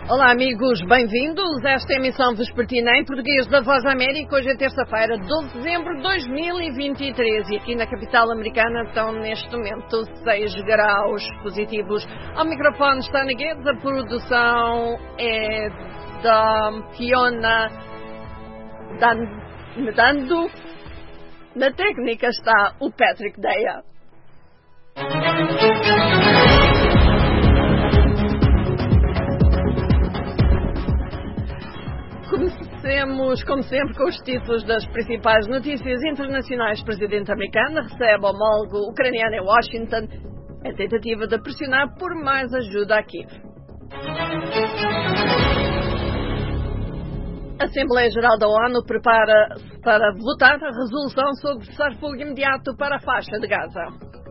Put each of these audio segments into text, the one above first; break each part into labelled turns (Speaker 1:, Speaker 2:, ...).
Speaker 1: Olá amigos, bem-vindos a esta emissão vespertina em português da Voz da América. Hoje é terça-feira, 12 de dezembro de 2023 e aqui na capital americana estão neste momento 6 graus positivos. Ao microfone está na Guedes, a produção é da Fiona Dando. Na técnica está o Patrick Deia. Comecemos, como sempre, com os títulos das principais notícias internacionais. O presidente americano recebe homólogo ucraniano em Washington em tentativa de pressionar por mais ajuda a Kiev. A Assembleia Geral da ONU prepara-se para votar a resolução sobre cessar-fogo imediato para a faixa de Gaza.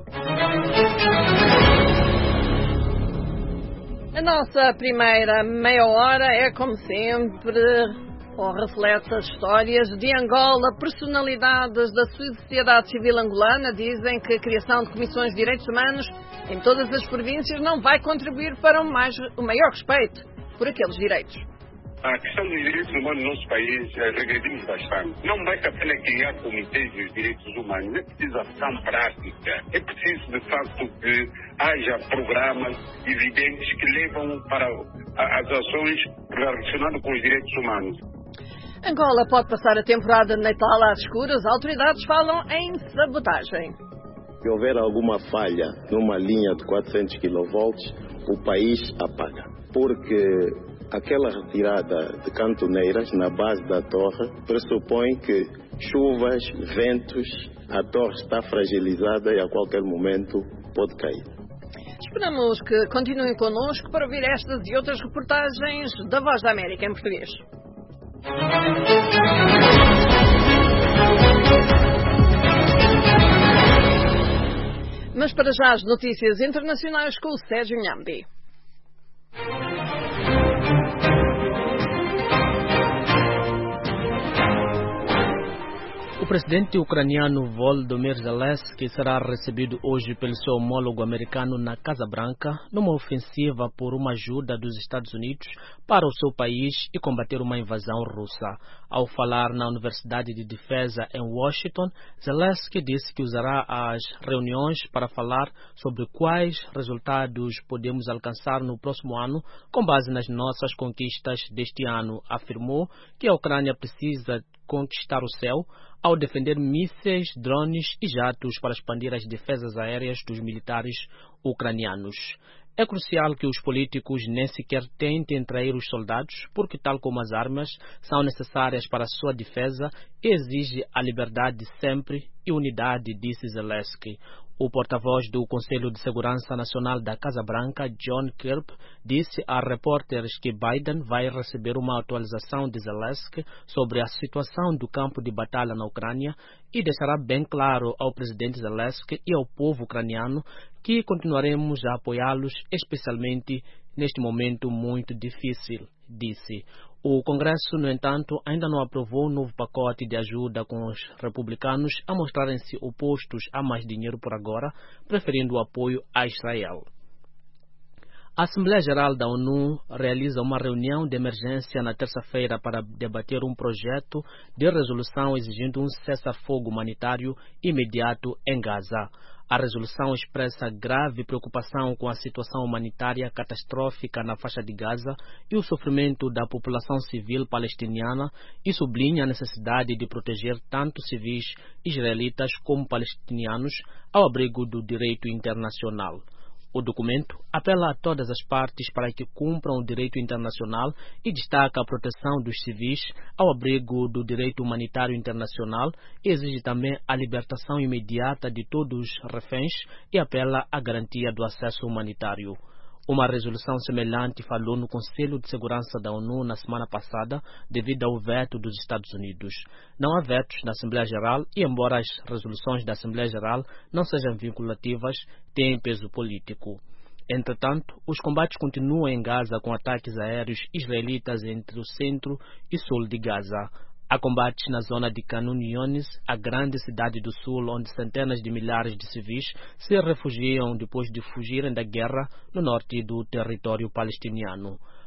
Speaker 1: A nossa primeira meia hora é, como sempre, ou reflete as histórias de Angola. Personalidades da sociedade civil angolana dizem que a criação de comissões de direitos humanos em todas as províncias não vai contribuir para o maior respeito por aqueles direitos.
Speaker 2: A questão dos direitos humanos no nosso país regredimos bastante. Não basta apenas criar comitês dos direitos humanos, é preciso ação prática. É preciso, de facto, que haja programas evidentes que levam para as ações relacionadas com os direitos humanos.
Speaker 1: Angola pode passar a temporada de Natal às escuras. Autoridades falam em sabotagem.
Speaker 3: Se houver alguma falha numa linha de 400 kV, o país apaga. Porque aquela retirada de cantoneiras na base da torre pressupõe que chuvas, ventos, a torre está fragilizada e a qualquer momento pode cair.
Speaker 1: Esperamos que continuem connosco para ouvir estas e outras reportagens da Voz da América em português. Mas para já as notícias internacionais com o Sérgio Nhambi.
Speaker 4: O presidente ucraniano Volodymyr Zelensky será recebido hoje pelo seu homólogo americano na Casa Branca numa ofensiva por uma ajuda dos Estados Unidos para o seu país e combater uma invasão russa. Ao falar na Universidade de Defesa em Washington, Zelensky disse que usará as reuniões para falar sobre quais resultados podemos alcançar no próximo ano com base nas nossas conquistas deste ano. Afirmou que a Ucrânia precisa conquistar o céu ao defender mísseis, drones e jatos para expandir as defesas aéreas dos militares ucranianos. É crucial que os políticos nem sequer tentem trair os soldados, porque, tal como as armas são necessárias para a sua defesa, exige a liberdade sempre e unidade, disse Zelensky. O porta-voz do Conselho de Segurança Nacional da Casa Branca, John Kirby, disse a repórteres que Biden vai receber uma atualização de Zelensky sobre a situação do campo de batalha na Ucrânia e deixará bem claro ao presidente Zelensky e ao povo ucraniano que continuaremos a apoiá-los, especialmente neste momento muito difícil, disse. O Congresso, no entanto, ainda não aprovou um novo pacote de ajuda, com os republicanos a mostrarem-se opostos a mais dinheiro por agora, preferindo o apoio a Israel. A Assembleia Geral da ONU realiza uma reunião de emergência na terça-feira para debater um projeto de resolução exigindo um cessar-fogo humanitário imediato em Gaza. A resolução expressa grave preocupação com a situação humanitária catastrófica na faixa de Gaza e o sofrimento da população civil palestiniana e sublinha a necessidade de proteger tanto civis israelitas como palestinianos ao abrigo do direito internacional. O documento apela a todas as partes para que cumpram o direito internacional e destaca a proteção dos civis ao abrigo do direito humanitário internacional e exige também a libertação imediata de todos os reféns e apela à garantia do acesso humanitário. Uma resolução semelhante falou no Conselho de Segurança da ONU na semana passada devido ao veto dos Estados Unidos. Não há vetos na Assembleia Geral e, embora as resoluções da Assembleia Geral não sejam vinculativas, têm peso político. Entretanto, os combates continuam em Gaza com ataques aéreos israelitas entre o centro e sul de Gaza. Há combates na zona de Khan Younis, a grande cidade do sul, onde centenas de milhares de civis se refugiam depois de fugirem da guerra no norte do território palestiniano.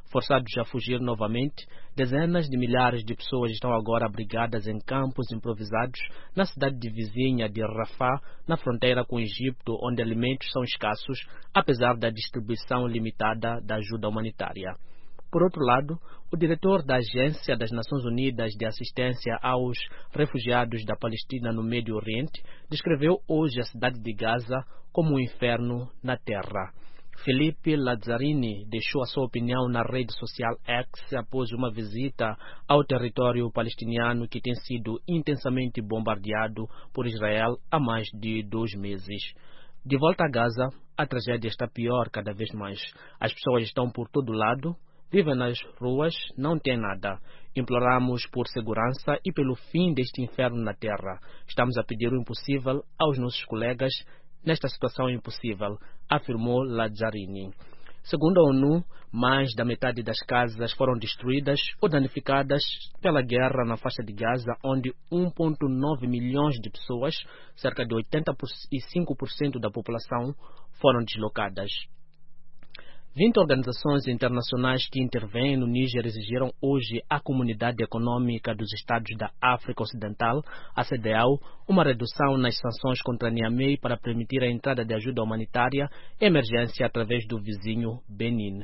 Speaker 4: Forçados a fugir novamente, dezenas de milhares de pessoas estão agora abrigadas em campos improvisados na cidade de vizinha de Rafah, na fronteira com o Egito, onde alimentos são escassos, apesar da distribuição limitada da ajuda humanitária. Por outro lado, o diretor da Agência das Nações Unidas de Assistência aos Refugiados da Palestina no Médio Oriente descreveu hoje a cidade de Gaza como um inferno na terra. Felipe Lazzarini deixou a sua opinião na rede social X após uma visita ao território palestiniano que tem sido intensamente bombardeado por Israel há mais de 2 meses. De volta a Gaza, a tragédia está pior cada vez mais. As pessoas estão por todo lado, vivem nas ruas, não têm nada. Imploramos por segurança e pelo fim deste inferno na terra. Estamos a pedir o impossível aos nossos colegas nesta situação impossível, afirmou Lazzarini. Segundo a ONU, mais da metade das casas foram destruídas ou danificadas pela guerra na faixa de Gaza, onde 1,9 milhões de pessoas, cerca de 85% da população, foram deslocadas. 20 organizações internacionais que intervêm no Níger exigiram hoje à Comunidade Econômica dos Estados da África Ocidental, a CEDEAO, uma redução nas sanções contra Niamey para permitir a entrada de ajuda humanitária e emergência através do vizinho Benin.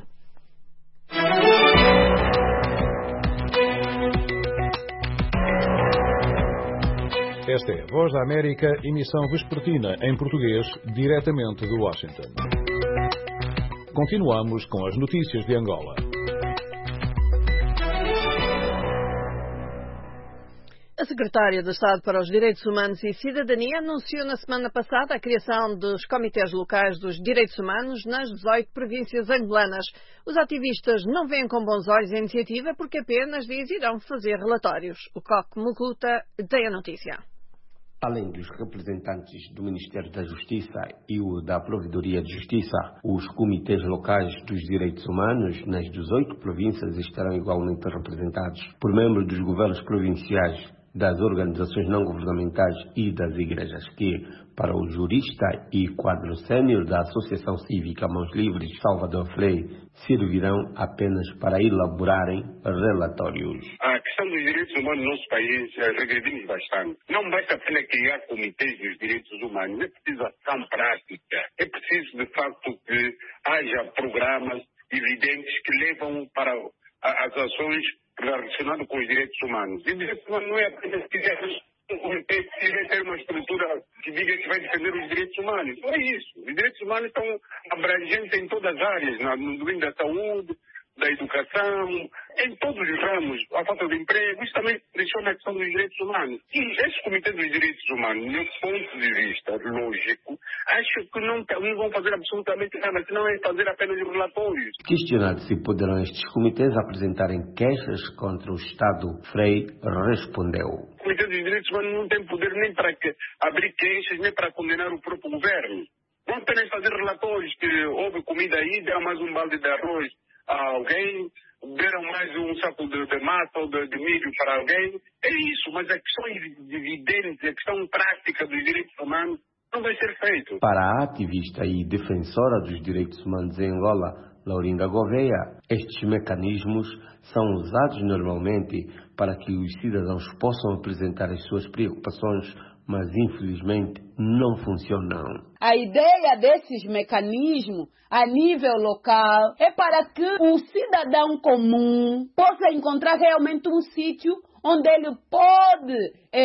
Speaker 5: Esta é a Voz da América, emissão vespertina em português, diretamente de Washington. Continuamos com as notícias de Angola.
Speaker 1: A secretária de Estado para os Direitos Humanos e Cidadania anunciou na semana passada a criação dos comitês locais dos direitos humanos nas 18 províncias angolanas. Os ativistas não veem com bons olhos a iniciativa porque apenas diz irão fazer relatórios. O Coque Mucuta tem a notícia.
Speaker 6: Além dos representantes do Ministério da Justiça e o da Provedoria de Justiça, os comitês locais dos direitos humanos nas 18 províncias estarão igualmente representados por membros dos governos provinciais, das organizações não governamentais e das igrejas que, para o jurista e quadro sênior da Associação Cívica Mãos Livres Salvador Frei, servirão apenas para elaborarem relatórios.
Speaker 2: A questão dos direitos humanos no nosso país regredimos bastante. Não basta apenas criar comitês dos direitos humanos, é preciso ação prática. É preciso, de facto, que haja programas evidentes que levam para as ações relacionadas com os direitos humanos. E direitos humanos não é apenas criar um comitê que vai ter uma estrutura que diga que vai defender os direitos humanos. Não é isso. Os direitos humanos estão abrangentes em todas as áreas, no domínio da saúde, da educação, em todos os ramos, a falta de emprego, isso também pressiona a questão dos direitos humanos. E esses comitês dos direitos humanos, no ponto de vista lógico, acho que não vão fazer absolutamente nada, senão é fazer apenas relatórios.
Speaker 6: Questionado se poderão estes comitês apresentarem queixas contra o Estado, Frei respondeu.
Speaker 2: O Comitê dos Direitos Humanos não tem poder nem para abrir queixas, nem para condenar o próprio governo. Vão apenas fazer relatórios que houve comida aí, deram mais um balde de arroz a alguém, deram mais um saco de massa ou de milho para alguém. É isso, mas a questão evidente, a questão prática dos direitos humanos não vai ser feito.
Speaker 6: Para a ativista e defensora dos direitos humanos em Angola, Laurinda Gouveia, estes mecanismos são usados normalmente para que os cidadãos possam apresentar as suas preocupações, mas infelizmente não funcionam.
Speaker 7: A ideia desses mecanismos a nível local é para que o cidadão comum possa encontrar realmente um sítio onde ele pode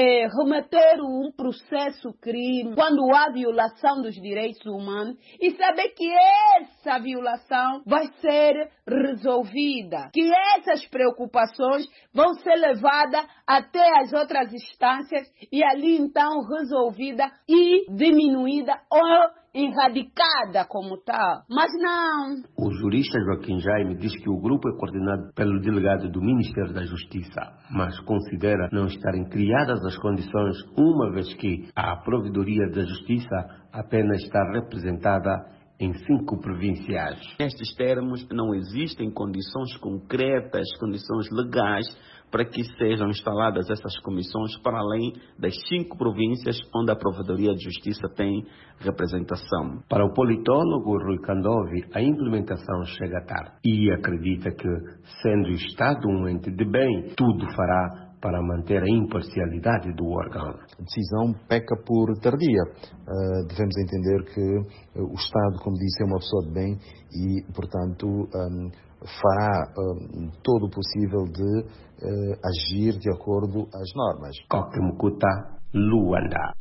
Speaker 7: remeter um processo crime quando há violação dos direitos humanos e saber que essa violação vai ser resolvida, que essas preocupações vão ser levadas até as outras instâncias e ali então resolvida e diminuída ou erradicada como tal. Mas não.
Speaker 6: O jurista Joaquim Jaime diz que o grupo é coordenado pelo delegado do Ministério da Justiça, mas considera não estarem criadas as condições, uma vez que a Provedoria da Justiça apenas está representada em 5 províncias.
Speaker 8: Nestes termos, não existem condições concretas, condições legais
Speaker 6: para que sejam instaladas essas comissões para além das 5 províncias onde a Provedoria de Justiça tem representação. Para o politólogo Rui Candovi, a implementação chega tarde e acredita que, sendo o Estado um ente de bem, tudo fará para manter a imparcialidade do órgão.
Speaker 8: A decisão peca por tardia. Devemos entender que o Estado, como disse, é uma pessoa de bem e, portanto, fará todo o possível de agir de acordo às normas.
Speaker 6: Coquemucuta, Luanda.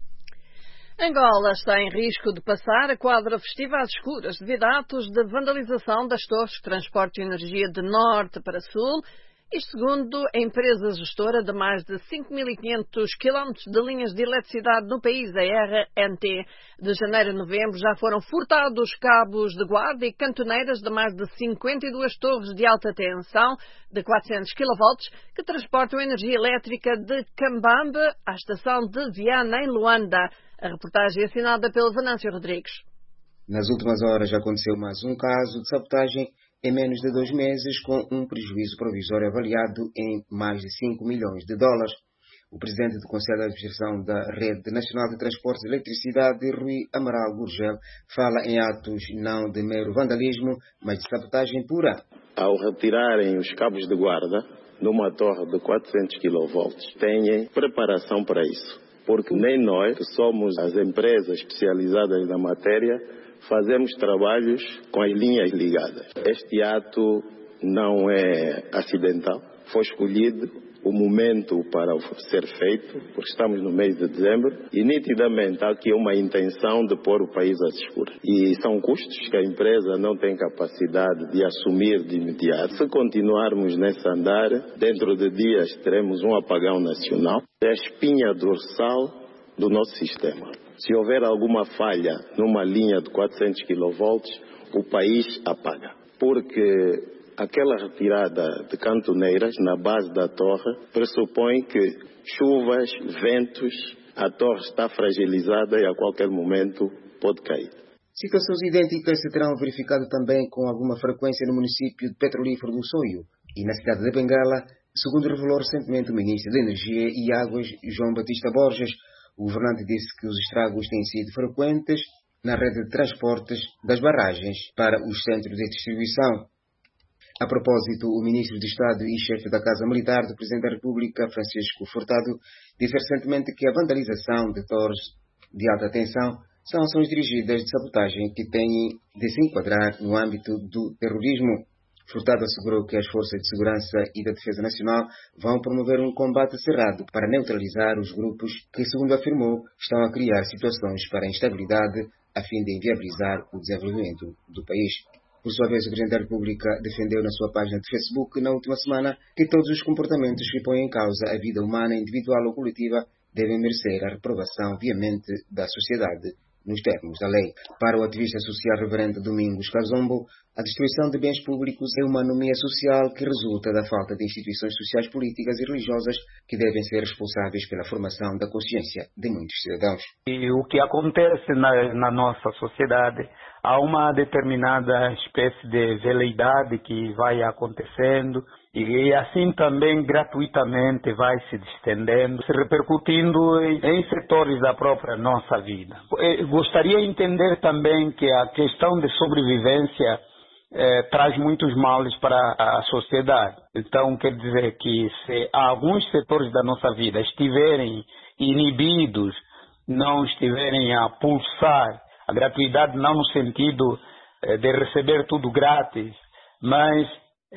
Speaker 1: Angola está em risco de passar a quadra festiva às escuras devido a atos de vandalização das torres de transporte de energia de norte para sul. Isto segundo a empresa gestora de mais de 5.500 km de linhas de eletricidade no país, a RNT. De janeiro a novembro já foram furtados cabos de guarda e cantoneiras de mais de 52 torres de alta tensão de 400 kV que transportam energia elétrica de Cambambe à estação de Viana, em Luanda. A reportagem é assinada pelo Venâncio Rodrigues.
Speaker 9: Nas últimas horas aconteceu mais um caso de sabotagem em menos de 2 meses, com um prejuízo provisório avaliado em mais de 5 milhões de dólares. O presidente do Conselho de Administração da Rede Nacional de Transportes de Eletricidade, Rui Amaral Gurgel, fala em atos não de mero vandalismo, mas de sabotagem pura.
Speaker 3: Ao retirarem os cabos de guarda numa torre de 400 kV, têm preparação para isso. Porque nem nós, que somos as empresas especializadas na matéria, fazemos trabalhos com as linhas ligadas. Este ato não é acidental, foi escolhido o momento para ser feito, porque estamos no mês de dezembro, e nitidamente há aqui uma intenção de pôr o país às escuras. E são custos que a empresa não tem capacidade de assumir de imediato. Se continuarmos nesse andar, dentro de dias teremos um apagão nacional. É a espinha dorsal do nosso sistema. Se houver alguma falha numa linha de 400 kV, o país apaga. Porque aquela retirada de cantoneiras na base da torre pressupõe que chuvas, ventos, a torre está fragilizada e a qualquer momento pode cair.
Speaker 9: Situações idênticas se terão verificado também com alguma frequência no município de Petrolífero do Soio e na cidade de Bengala, segundo revelou recentemente o ministro de Energia e Águas, João Batista Borges. O governante disse que os estragos têm sido frequentes na rede de transportes das barragens para os centros de distribuição. A propósito, o ministro de Estado e chefe da Casa Militar do Presidente da República, Francisco Furtado, disse recentemente que a vandalização de torres de alta tensão são ações dirigidas de sabotagem que têm de se enquadrar no âmbito do terrorismo. Furtado assegurou que as Forças de Segurança e da Defesa Nacional vão promover um combate cerrado para neutralizar os grupos que, segundo afirmou, estão a criar situações para a instabilidade a fim de inviabilizar o desenvolvimento do país. Por sua vez, o Presidente da República defendeu na sua página de Facebook na última semana que todos os comportamentos que põem em causa a vida humana individual ou coletiva devem merecer a reprovação veemente da sociedade nos termos da lei. Para o ativista social reverendo Domingos Cazombo, a destruição de bens públicos é uma anomia social que resulta da falta de instituições sociais, políticas e religiosas que devem ser responsáveis pela formação da consciência de muitos cidadãos.
Speaker 10: E o que acontece na nossa sociedade, há uma determinada espécie de veleidade que vai acontecendo e assim também gratuitamente vai se estendendo, se repercutindo em setores da própria nossa vida. Eu gostaria de entender também que a questão de sobrevivência traz muitos males para a sociedade. Então, quer dizer que se alguns setores da nossa vida estiverem inibidos, não estiverem a pulsar, a gratuidade não no sentido de receber tudo grátis, mas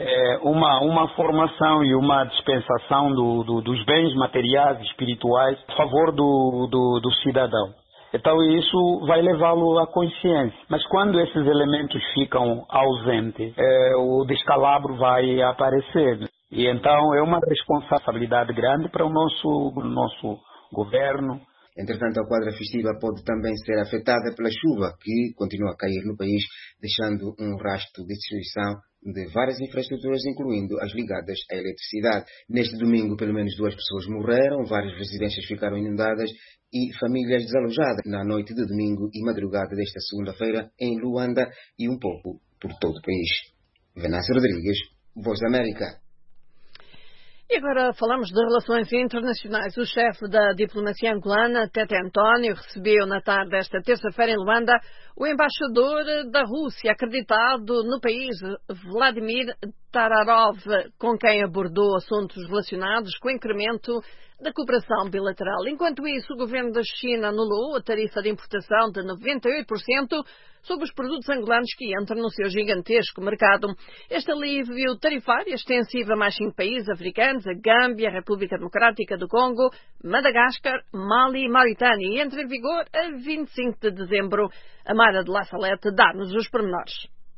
Speaker 10: uma formação e uma dispensação dos bens materiais e espirituais a favor do cidadão. Então isso vai levá-lo à consciência. Mas quando esses elementos ficam ausentes, o descalabro vai aparecer. E então é uma responsabilidade grande para o nosso governo.
Speaker 9: Entretanto, a quadra festiva pode também ser afetada pela chuva que continua a cair no país, deixando um rastro de destruição de várias infraestruturas, incluindo as ligadas à eletricidade. Neste domingo, pelo menos 2 pessoas morreram, várias residências ficaram inundadas e famílias desalojadas na noite de domingo e madrugada desta segunda-feira em Luanda e um pouco por todo o país. Venâncio Rodrigues, Voz da América.
Speaker 1: E agora falamos de relações internacionais. O chefe da diplomacia angolana, Tete António, recebeu na tarde desta terça-feira em Luanda o embaixador da Rússia acreditado no país, Vladimir Tararov, com quem abordou assuntos relacionados com o incremento da cooperação bilateral. Enquanto isso, o governo da China anulou a tarifa de importação de 98% sobre os produtos angolanos que entram no seu gigantesco mercado. Este alívio tarifário é extensivo a mais 5 países africanos, a Gâmbia, a República Democrática do Congo, Madagascar, Mali e Mauritânia, e entra em vigor a 25 de dezembro. A Mara de La Salete dá-nos os pormenores.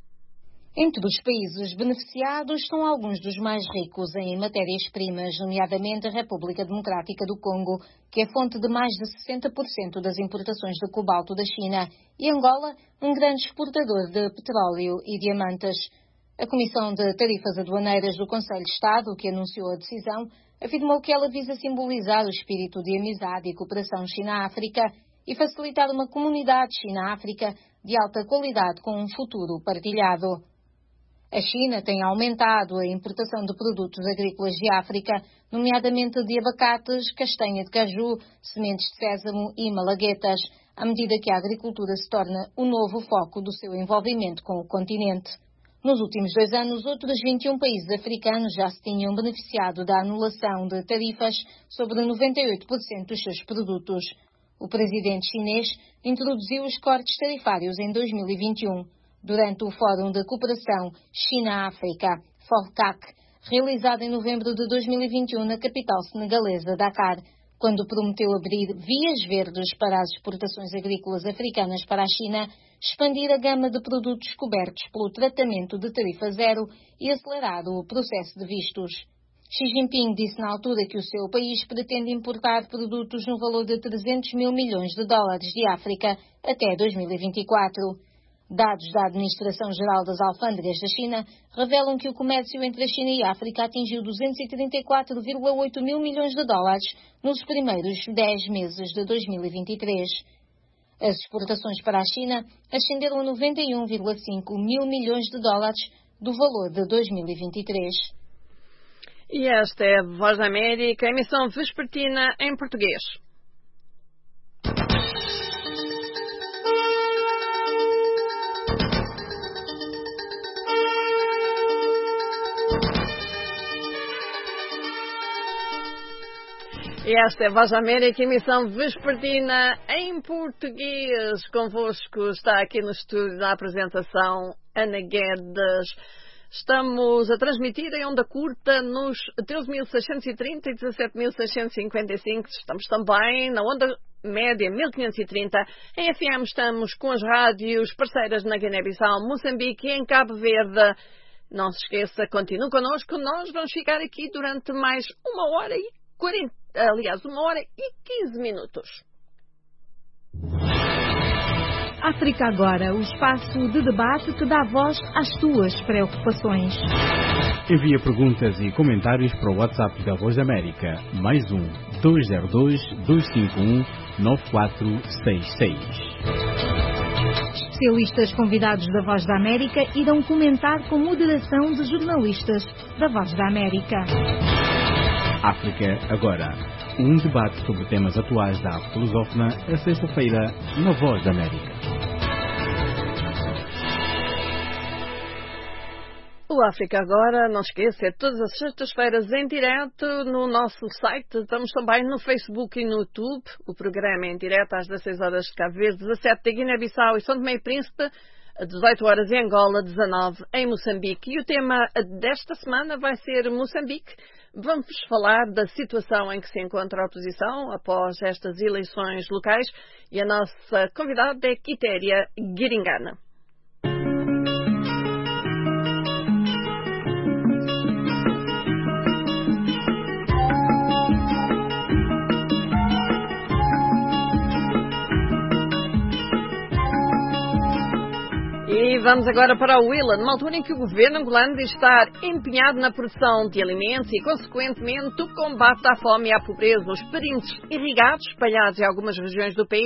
Speaker 11: Entre os países beneficiados estão alguns dos mais ricos em matérias-primas, nomeadamente a República Democrática do Congo, que é fonte de mais de 60% das importações de cobalto da China, e Angola, um grande exportador de petróleo e diamantes. A Comissão de Tarifas Aduaneiras do Conselho de Estado, que anunciou a decisão, afirmou que ela visa simbolizar o espírito de amizade e cooperação China-África e facilitar uma comunidade China-África de alta qualidade com um futuro partilhado. A China tem aumentado a importação de produtos agrícolas de África, nomeadamente de abacates, castanha de caju, sementes de sésamo e malaguetas, à medida que a agricultura se torna o novo foco do seu envolvimento com o continente. Nos últimos 2 anos, outros 21 países africanos já se tinham beneficiado da anulação de tarifas sobre 98% dos seus produtos. O presidente chinês introduziu os cortes tarifários em 2021. Durante o Fórum de Cooperação China-África, FORCAC, realizado em novembro de 2021 na capital senegalesa, Dakar, quando prometeu abrir vias verdes para as exportações agrícolas africanas para a China, expandir a gama de produtos cobertos pelo tratamento de tarifa zero e acelerar o processo de vistos. Xi Jinping disse na altura que o seu país pretende importar produtos no valor de 300 mil milhões de dólares de África até 2024. Dados da Administração-Geral das Alfândegas da China revelam que o comércio entre a China e a África atingiu 234,8 mil milhões de dólares nos primeiros 10 meses de 2023. As exportações para a China ascenderam a 91,5 mil milhões de dólares do valor de 2023.
Speaker 1: E esta é a Voz da América, emissão vespertina em português. E esta é a Voz da América, emissão vespertina em português. Convosco está aqui no estúdio da apresentação Ana Guedes. Estamos a transmitir em onda curta nos 13.630 e 17.655. Estamos também na onda média 1530. Em FM estamos com as rádios parceiras na Guiné-Bissau, Moçambique e em Cabo Verde. Não se esqueça, continue connosco. Nós vamos ficar aqui durante mais 1 hora e 1 hora e 15 minutos.
Speaker 12: África Agora, o espaço de debate que dá voz às tuas preocupações.
Speaker 13: Envia perguntas e comentários para o WhatsApp da Voz da América, +1 202 251 9466.
Speaker 12: Especialistas convidados da Voz da América irão comentar com moderação de jornalistas da Voz da América.
Speaker 13: África Agora, um debate sobre temas atuais da arte lusófona, a sexta-feira, na Voz da América.
Speaker 1: O África Agora, não esqueça, é todas as sextas-feiras em direto no nosso site. Estamos também no Facebook e no YouTube. O programa é em direto às 16 horas de Cabo Verde, 17 de Guiné-Bissau e São Tomé e Príncipe, 18 horas em Angola, 19 em Moçambique. E o tema desta semana vai ser Moçambique. Vamos falar da situação em que se encontra a oposição após estas eleições locais e a nossa convidada é Quitéria Guiringana. E vamos agora para o Willa, numa altura em que o governo angolano diz estar empenhado na produção de alimentos e, consequentemente, o combate à fome e à pobreza. Os parentes irrigados, espalhados em algumas regiões do país,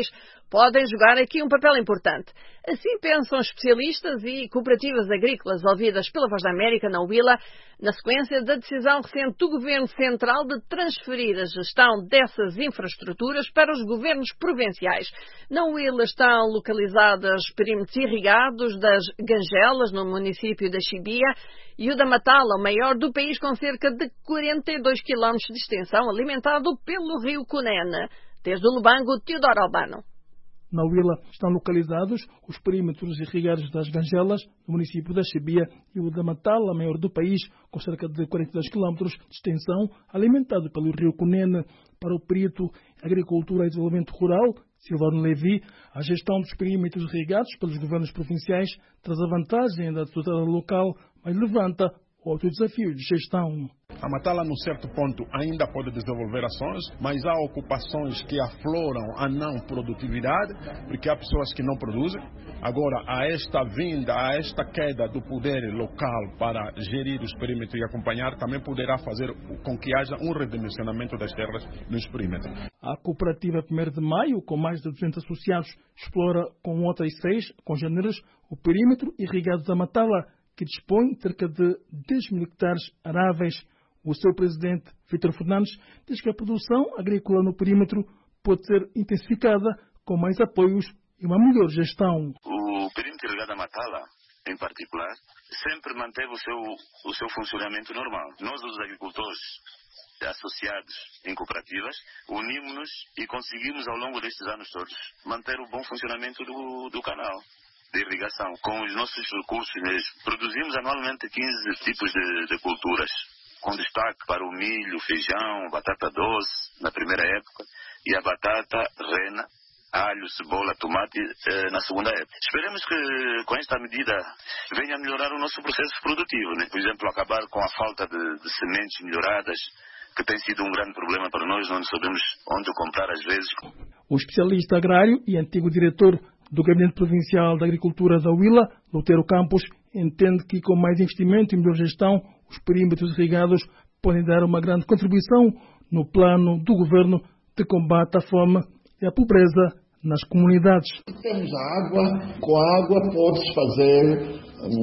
Speaker 1: podem jogar aqui um papel importante. Assim pensam especialistas e cooperativas agrícolas ouvidas pela Voz da América na Huila, na sequência da decisão recente do Governo Central de transferir a gestão dessas infraestruturas para os governos provinciais. Na Huila estão localizados perímetros irrigados das Gangelas, no município da Chibia, e o da Matala, o maior do país, com cerca de 42 km de extensão, alimentado pelo rio Cunene. Desde o Lubango, Teodoro Albano.
Speaker 14: Na Huila estão localizados os perímetros irrigados das Gangelas, no município da Chibia, e o da Matala, maior do país, com cerca de 42 km de extensão, alimentado pelo rio Cunene. Para o perito Agricultura e Desenvolvimento Rural, Silvano Levi, a gestão dos perímetros irrigados pelos governos provinciais traz a vantagem da tutela local, mas levanta outros desafios de gestão.
Speaker 15: A Matala, num certo ponto, ainda pode desenvolver ações, mas há ocupações que afloram a não produtividade, porque há pessoas que não produzem. Agora, há esta vinda, há esta queda do poder local para gerir os perímetros e acompanhar, também poderá fazer com que haja um redimensionamento das terras nos perímetros.
Speaker 14: A cooperativa 1º de Maio, com mais de 200 associados, explora com outras 6 congêneres o perímetro irrigado da Matala, que dispõe de cerca de 10 mil hectares aráveis. O seu presidente, Vítor Fernandes, diz que a produção agrícola no perímetro pode ser intensificada com mais apoios e uma melhor gestão.
Speaker 16: O perímetro irrigado da Matala, em particular, sempre manteve o seu funcionamento normal. Nós, os agricultores associados em cooperativas, unimos-nos e conseguimos, ao longo destes anos todos, manter o bom funcionamento do canal de irrigação. Com os nossos recursos mesmo, produzimos anualmente 15 tipos de culturas, com destaque para o milho, feijão, batata doce na primeira época e a batata rena, alho, cebola, tomate na segunda época. Esperemos que com esta medida venha a melhorar o nosso processo produtivo, né? Por exemplo, acabar com a falta de sementes melhoradas, que tem sido um grande problema para nós, não sabemos onde comprar às vezes.
Speaker 14: O especialista agrário e antigo diretor do Gabinete Provincial da Agricultura da Huila, Lutero Campos, entende que com mais investimento e melhor gestão, os perímetros irrigados podem dar uma grande contribuição no plano do governo de combate à fome e à pobreza nas comunidades.
Speaker 17: Temos a água, com a água pode-se fazer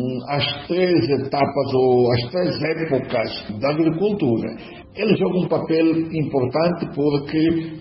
Speaker 17: as 3 etapas ou as 3 épocas da agricultura. Ele joga um papel importante porque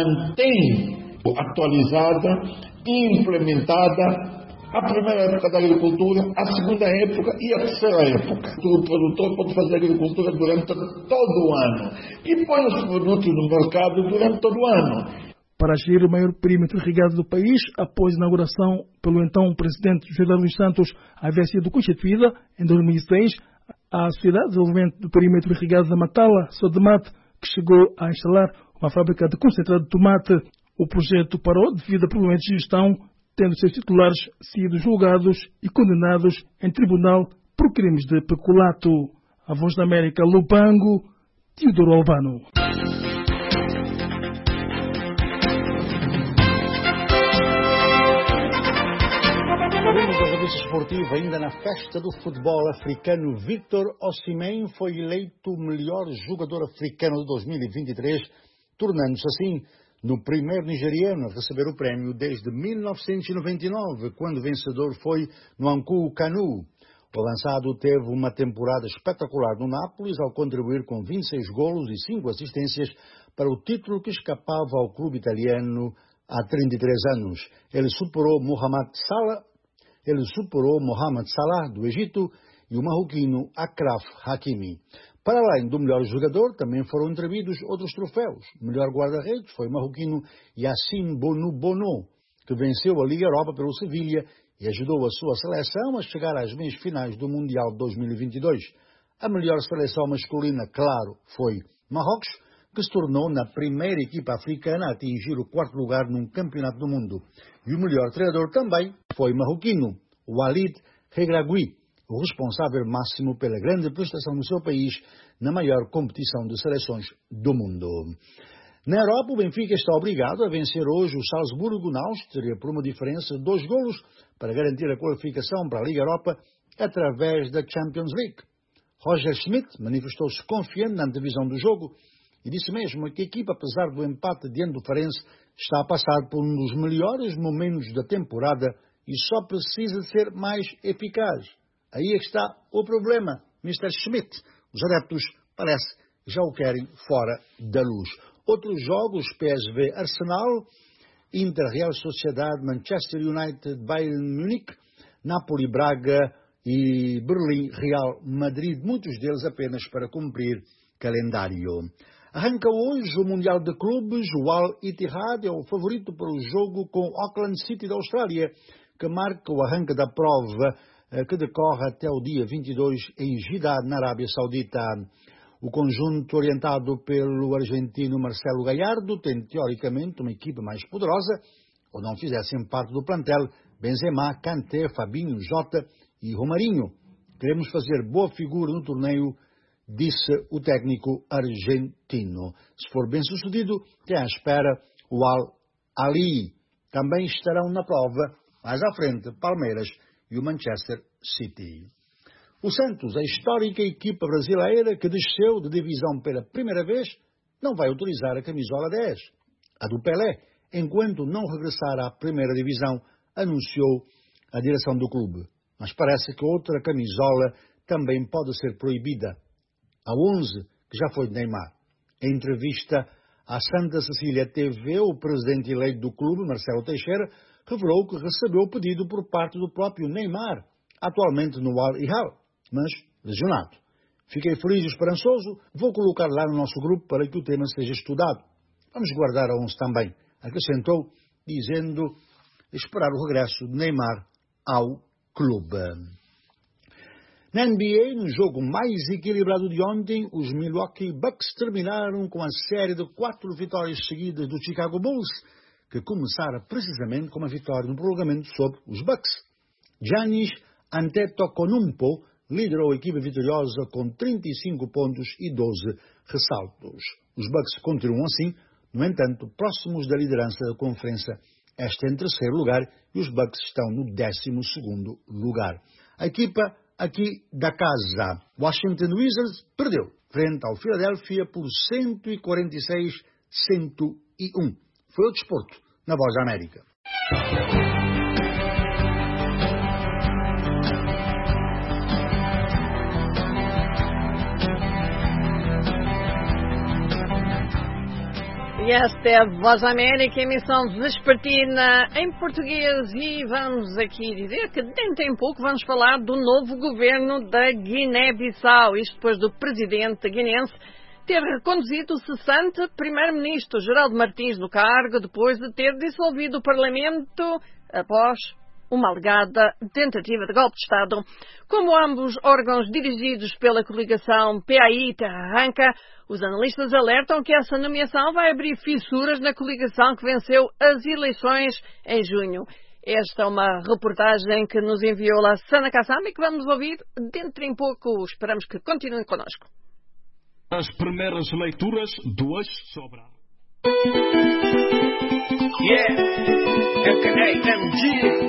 Speaker 17: mantém atualizada e implementada a primeira época da agricultura, a segunda época e a terceira época. O produtor pode fazer agricultura durante todo o ano e põe os produtos no mercado durante todo o ano.
Speaker 14: Para gerir o maior perímetro irrigado do país, após a inauguração pelo então presidente José Luís Santos, havia sido constituída em 2006 a Sociedade de Desenvolvimento do Perímetro Irrigado da Matala, Sodemate, que chegou a instalar uma fábrica de concentrado de tomate. O projeto parou devido a problemas de gestão, tendo seus titulares sido julgados e condenados em tribunal por crimes de peculato. A Voz da América, Lubango, Teodoro Albano.
Speaker 18: Abrimos a revista esportiva ainda na festa do futebol africano. Victor Osimhen foi eleito o melhor jogador africano de 2023, tornando-se assim no primeiro nigeriano a receber o prémio desde 1999, quando o vencedor foi Nwankwo Kanu. O avançado teve uma temporada espetacular no Nápoles, ao contribuir com 26 golos e 5 assistências para o título que escapava ao clube italiano há 33 anos. Ele superou Mohamed Salah, do Egito, e o marroquino Achraf Hakimi. Para além do melhor jogador, também foram atribuídos outros troféus. O melhor guarda-redes foi o marroquino Yassine Bono, que venceu a Liga Europa pelo Sevilha e ajudou a sua seleção a chegar às meias finais do Mundial de 2022. A melhor seleção masculina, claro, foi Marrocos, que se tornou na primeira equipa africana a atingir o 4º lugar num campeonato do mundo. E o melhor treinador também foi marroquino, Walid Regragui, o responsável máximo pela grande prestação do seu país na maior competição de seleções do mundo. Na Europa, o Benfica está obrigado a vencer hoje o Salzburgo na Áustria por uma diferença de 2 golos para garantir a qualificação para a Liga Europa através da Champions League. Roger Schmidt manifestou-se confiante na antevisão do jogo e disse mesmo que a equipa, apesar do empate diante do Farense, está a passar por um dos melhores momentos da temporada e só precisa de ser mais eficaz. Aí é que está o problema, Mr. Schmidt. Os adeptos, parece, já o querem fora da luz. Outros jogos, PSV Arsenal, Inter Real Sociedade, Manchester United, Bayern Munique, Napoli Braga e Berlim Real Madrid, muitos deles apenas para cumprir calendário. Arranca hoje o Mundial de Clubes. O Al Ittihad é o favorito para o jogo com Auckland City da Austrália, que marca o arranque da prova que decorre até o dia 22 em Jeddah, na Arábia Saudita. O conjunto orientado pelo argentino Marcelo Gallardo tem teoricamente uma equipa mais poderosa, ou não fizessem parte do plantel Benzema, Kanté, Fabinho, Jota e Romarinho. Queremos fazer boa figura no torneio, disse o técnico argentino. Se for bem sucedido, tem à espera o Al Ahly. Também estarão na prova, mais à frente, Palmeiras e o Manchester City. O Santos, a histórica equipa brasileira que desceu de divisão pela primeira vez, não vai utilizar a camisola 10, a do Pelé, enquanto não regressar à primeira divisão, anunciou a direção do clube. Mas parece que outra camisola também pode ser proibida. A 11, que já foi de Neymar. Em entrevista à Santa Cecília TV, o presidente eleito do clube, Marcelo Teixeira, revelou que recebeu o pedido por parte do próprio Neymar, atualmente no Al Hilal, mas lesionado. Fiquei feliz e esperançoso, vou colocar lá no nosso grupo para que o tema seja estudado. Vamos guardar a 11 também, acrescentou, dizendo esperar o regresso de Neymar ao clube. Na NBA, no jogo mais equilibrado de ontem, os Milwaukee Bucks terminaram com a série de 4 vitórias seguidas do Chicago Bulls, que começara precisamente com uma vitória no prolongamento sobre os Bucks. Giannis Antetokounmpo liderou a equipe vitoriosa com 35 pontos e 12 ressaltos. Os Bucks continuam assim, no entanto, próximos da liderança da conferência. Esta em terceiro lugar e os Bucks estão no 12º lugar. A equipa aqui da casa, Washington Wizards, perdeu frente ao Philadelphia por 146-101. Foi o desporto na Voz da América.
Speaker 1: E esta é a Voz da América, emissão vespertina em português, e vamos aqui dizer que dentro em pouco vamos falar do novo governo da Guiné-Bissau, isto depois do presidente guinense ter reconduzido o cessante primeiro-ministro Geraldo Martins no cargo, depois de ter dissolvido o Parlamento após uma alegada tentativa de golpe de Estado. Como ambos órgãos dirigidos pela coligação PAI-Terra Arranca, os analistas alertam que essa nomeação vai abrir fissuras na coligação que venceu as eleições em junho. Esta é uma reportagem que nos enviou lá Sana Kassam e que vamos ouvir dentro em pouco. Esperamos que continuem connosco.
Speaker 19: As primeiras leituras, 2 sobraram.
Speaker 20: Yeah, FKAMG.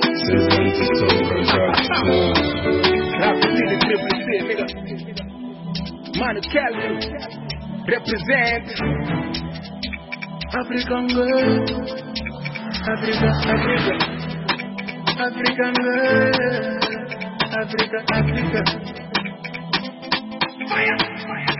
Speaker 20: Mano Kelvin, represent African girl, African girl, Africa. Fire.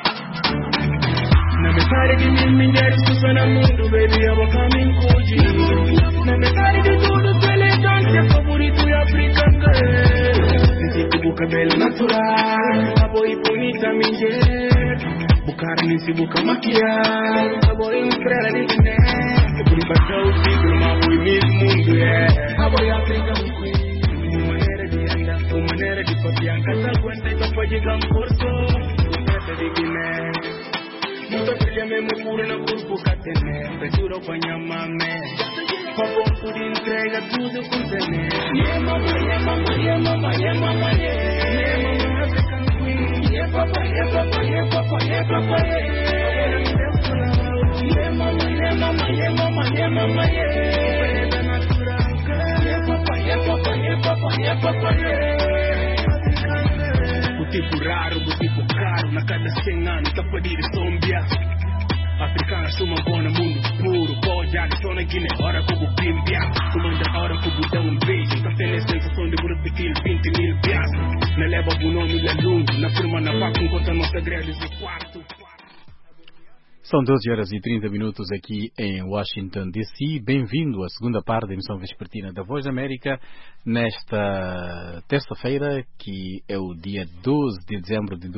Speaker 20: Na metade de mil mulheres que são no mundo, baby, eu vou caminho com na metade de tudo, sua elegância favorito é African girl. Tipo o cabelo natural, a boa bonita mulher. O cara nem se busca maquiar, a boa estrela de Guiné. É por baixar o título, mas foi mesmo mundo, yeah. A boa African queen, uma maneira de andar, uma maneira de papiar. Casa aguenta e topa de gamborso, preta de Guiné. Muita brilha mesmo puro no corpo catené. Pressura o panhamame, papo por entrega tudo com tené. Yeah mama, yeah mama, yeah mama, yeah mama, yeah mama African queen. Yeah papa, yeah papa, yeah papa, yeah papa, yeah. Yeah mama, yeah mama, yeah mama, yeah mama, yeah. Yeah papa, yeah papa, yeah papa, yeah papa, yeah. O tipo raro, do tipo caro, na cada 100 anos, tá pra ir sombra. Africanos suma bona mundo puro. Pode adiciona Guiné, hora como Bimbia. Comanda hora como dão beijo. Café na sensação de repetir 20.000 piasas. Na leva o nome da lungo. Na firma na vaca enquanto nossa grelha de quarto.
Speaker 13: São 12 horas e 30 minutos aqui em Washington, D.C. Bem-vindo à segunda parte da emissão vespertina da Voz da América, nesta terça-feira, que é o dia 12 de dezembro de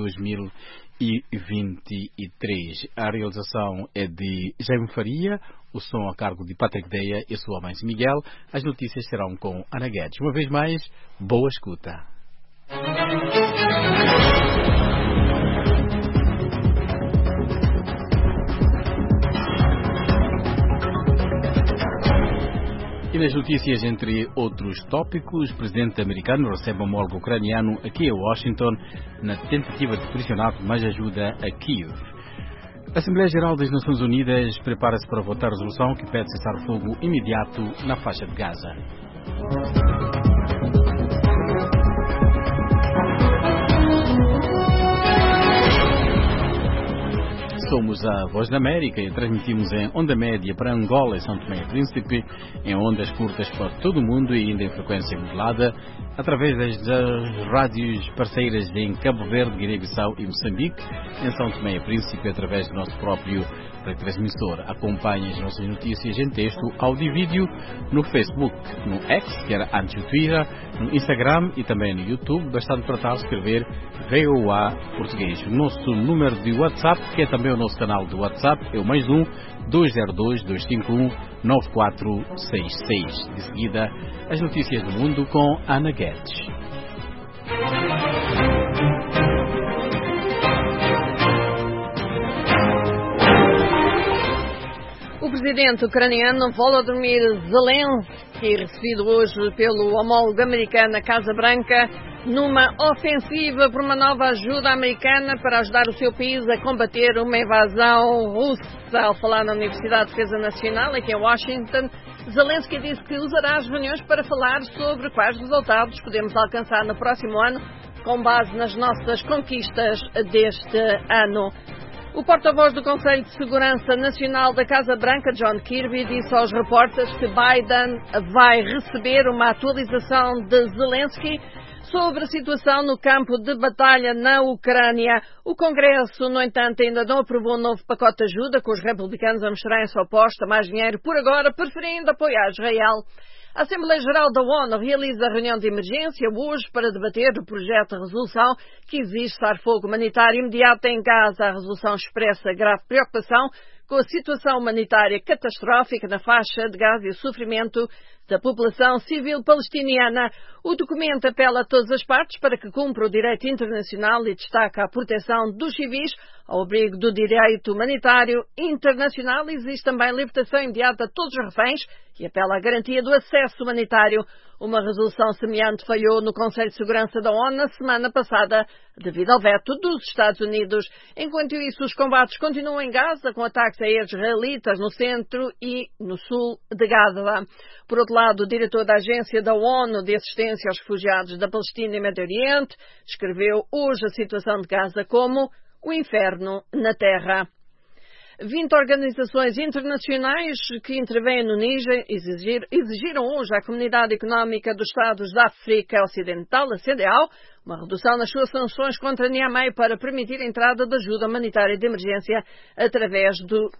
Speaker 13: 2023. A realização é de Jaime Faria, o som a cargo de Patrick Deia e sua mãe Miguel. As notícias serão com Ana Guedes. Uma vez mais, boa escuta. E nas notícias, entre outros tópicos, o presidente americano recebe homólogo ucraniano aqui a Washington na tentativa de pressionar por mais ajuda a Kiev. A Assembleia Geral das Nações Unidas prepara-se para votar a resolução que pede cessar fogo imediato na faixa de Gaza. Somos a Voz da América e transmitimos em onda média para Angola e São Tomé e Príncipe, em ondas curtas para todo o mundo e ainda em frequência modulada, através das rádios parceiras em Cabo Verde, Guiné-Bissau e Moçambique, em São Tomé e Príncipe, através do nosso próprio retransmissor. Acompanhe as nossas notícias em texto, áudio e vídeo no Facebook, no X, que era antes o Twitter, no Instagram e também no YouTube, bastante tratar de escrever VOA Português. O nosso número de WhatsApp, que é também o nosso canal de WhatsApp, é o +1 202 251 9466. De seguida, as notícias do mundo com Ana Guedes.
Speaker 1: O presidente ucraniano Volodymyr Zelensky, recebido hoje pelo homólogo americano na Casa Branca, numa ofensiva por uma nova ajuda americana para ajudar o seu país a combater uma invasão russa. Ao falar na Universidade de Defesa Nacional, aqui em Washington, Zelensky disse que usará as reuniões para falar sobre quais resultados podemos alcançar no próximo ano com base nas nossas conquistas deste ano. O porta-voz do Conselho de Segurança Nacional da Casa Branca, John Kirby, disse aos repórteres que Biden vai receber uma atualização de Zelensky sobre a situação no campo de batalha na Ucrânia. O Congresso, no entanto, ainda não aprovou um novo pacote de ajuda, com os republicanos a mostrarem-se opostos a mais dinheiro, por agora preferindo apoiar Israel. A Assembleia Geral da ONU realiza a reunião de emergência hoje para debater o projeto de resolução que exige cessar-fogo humanitário imediato em Gaza. A resolução expressa grave preocupação com a situação humanitária catastrófica na faixa de Gaza e o sofrimento da população civil palestiniana. O documento apela a todas as partes para que cumpra o direito internacional e destaca a proteção dos civis ao abrigo do direito humanitário internacional. Existe também a libertação imediata de todos os reféns e apela à garantia do acesso humanitário. Uma resolução semelhante falhou no Conselho de Segurança da ONU na semana passada, devido ao veto dos Estados Unidos. Enquanto isso, os combates continuam em Gaza, com ataques aéreos israelitas no centro e no sul de Gaza. Por outro lado, o diretor da Agência da ONU de Assistência aos Refugiados da Palestina e Médio Oriente descreveu hoje a situação de Gaza como o inferno na Terra. 20 organizações internacionais que intervêm no Níger exigiram hoje à Comunidade Económica dos Estados da África Ocidental, a CEDEAO, uma redução nas suas sanções contra Niamey para permitir a entrada de ajuda humanitária de emergência através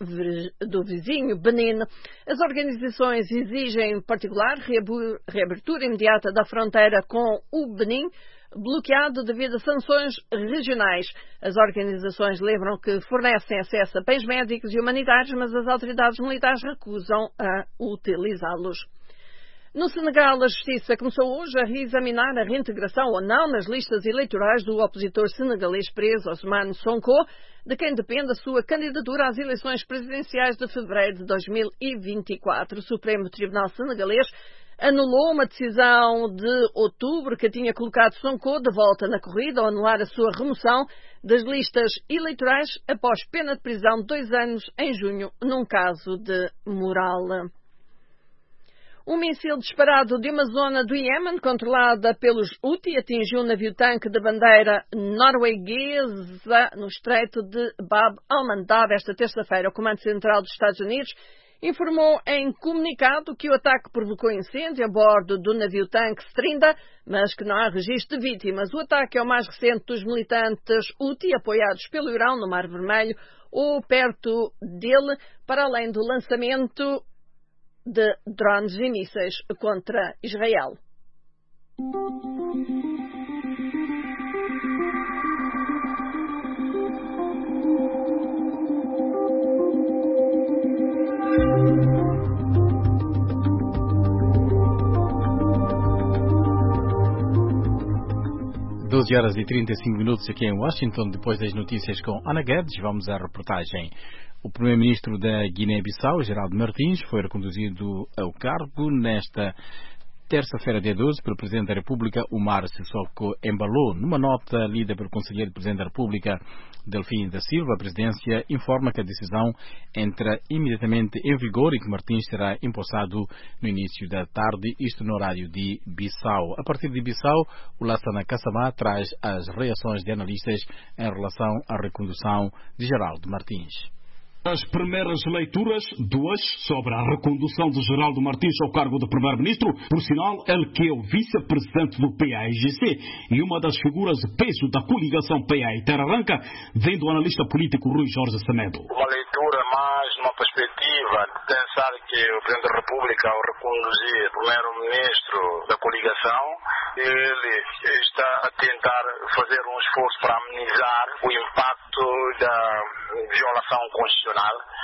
Speaker 1: do vizinho Benin. As organizações exigem, em particular, reabertura imediata da fronteira com o Benin, bloqueado devido a sanções regionais. As organizações lembram que fornecem acesso a bens médicos e humanitários, mas as autoridades militares recusam a utilizá-los. No Senegal, a Justiça começou hoje a reexaminar a reintegração ou não nas listas eleitorais do opositor senegalês preso, Ousmane Sonko, de quem depende a sua candidatura às eleições presidenciais de fevereiro de 2024. O Supremo Tribunal Senegalês anulou uma decisão de outubro que tinha colocado Sonko de volta na corrida ao anular a sua remoção das listas eleitorais após pena de prisão de 2 anos em junho, num caso de moral. Um míssil disparado de uma zona do Iêmen, controlada pelos Houthi, atingiu um navio-tanque de bandeira norueguesa no estreito de Bab al-Mandab esta terça-feira. O Comando Central dos Estados Unidos informou em comunicado que o ataque provocou incêndio a bordo do navio-tanque Strinda, mas que não há registro de vítimas. O ataque é o mais recente dos militantes Houthi, apoiados pelo Irão no Mar Vermelho ou perto dele, para além do lançamento de drones e mísseis contra Israel.
Speaker 13: Horas e 35 minutos aqui em Washington. Depois das notícias com Ana Guedes, vamos à reportagem. O primeiro-ministro da Guiné-Bissau, Geraldo Martins, foi reconduzido ao cargo nesta terça-feira, dia 12, pelo Presidente da República, Omar Sissoko Embalo. Numa nota lida pelo Conselheiro do Presidente da República, Delfim da Silva, a Presidência informa que a decisão entra imediatamente em vigor e que Martins será empossado no início da tarde, isto no horário de Bissau. A partir de Bissau, o Lassana Kassamá traz as reações de analistas em relação à recondução de Geraldo Martins.
Speaker 19: As primeiras leituras, duas, sobre a recondução de Geraldo Martins ao cargo de Primeiro-Ministro, por sinal, ele que é o vice-presidente do PAIGC e uma das figuras de peso da coligação PAI Terra Arranca, vem do analista político Rui Jorge Semedo.
Speaker 21: Uma leitura mais numa perspectiva de pensar que o Presidente da República, ao reconduzir o Primeiro-Ministro da coligação, ele está a tentar fazer um esforço para amenizar o impacto da violação constitucional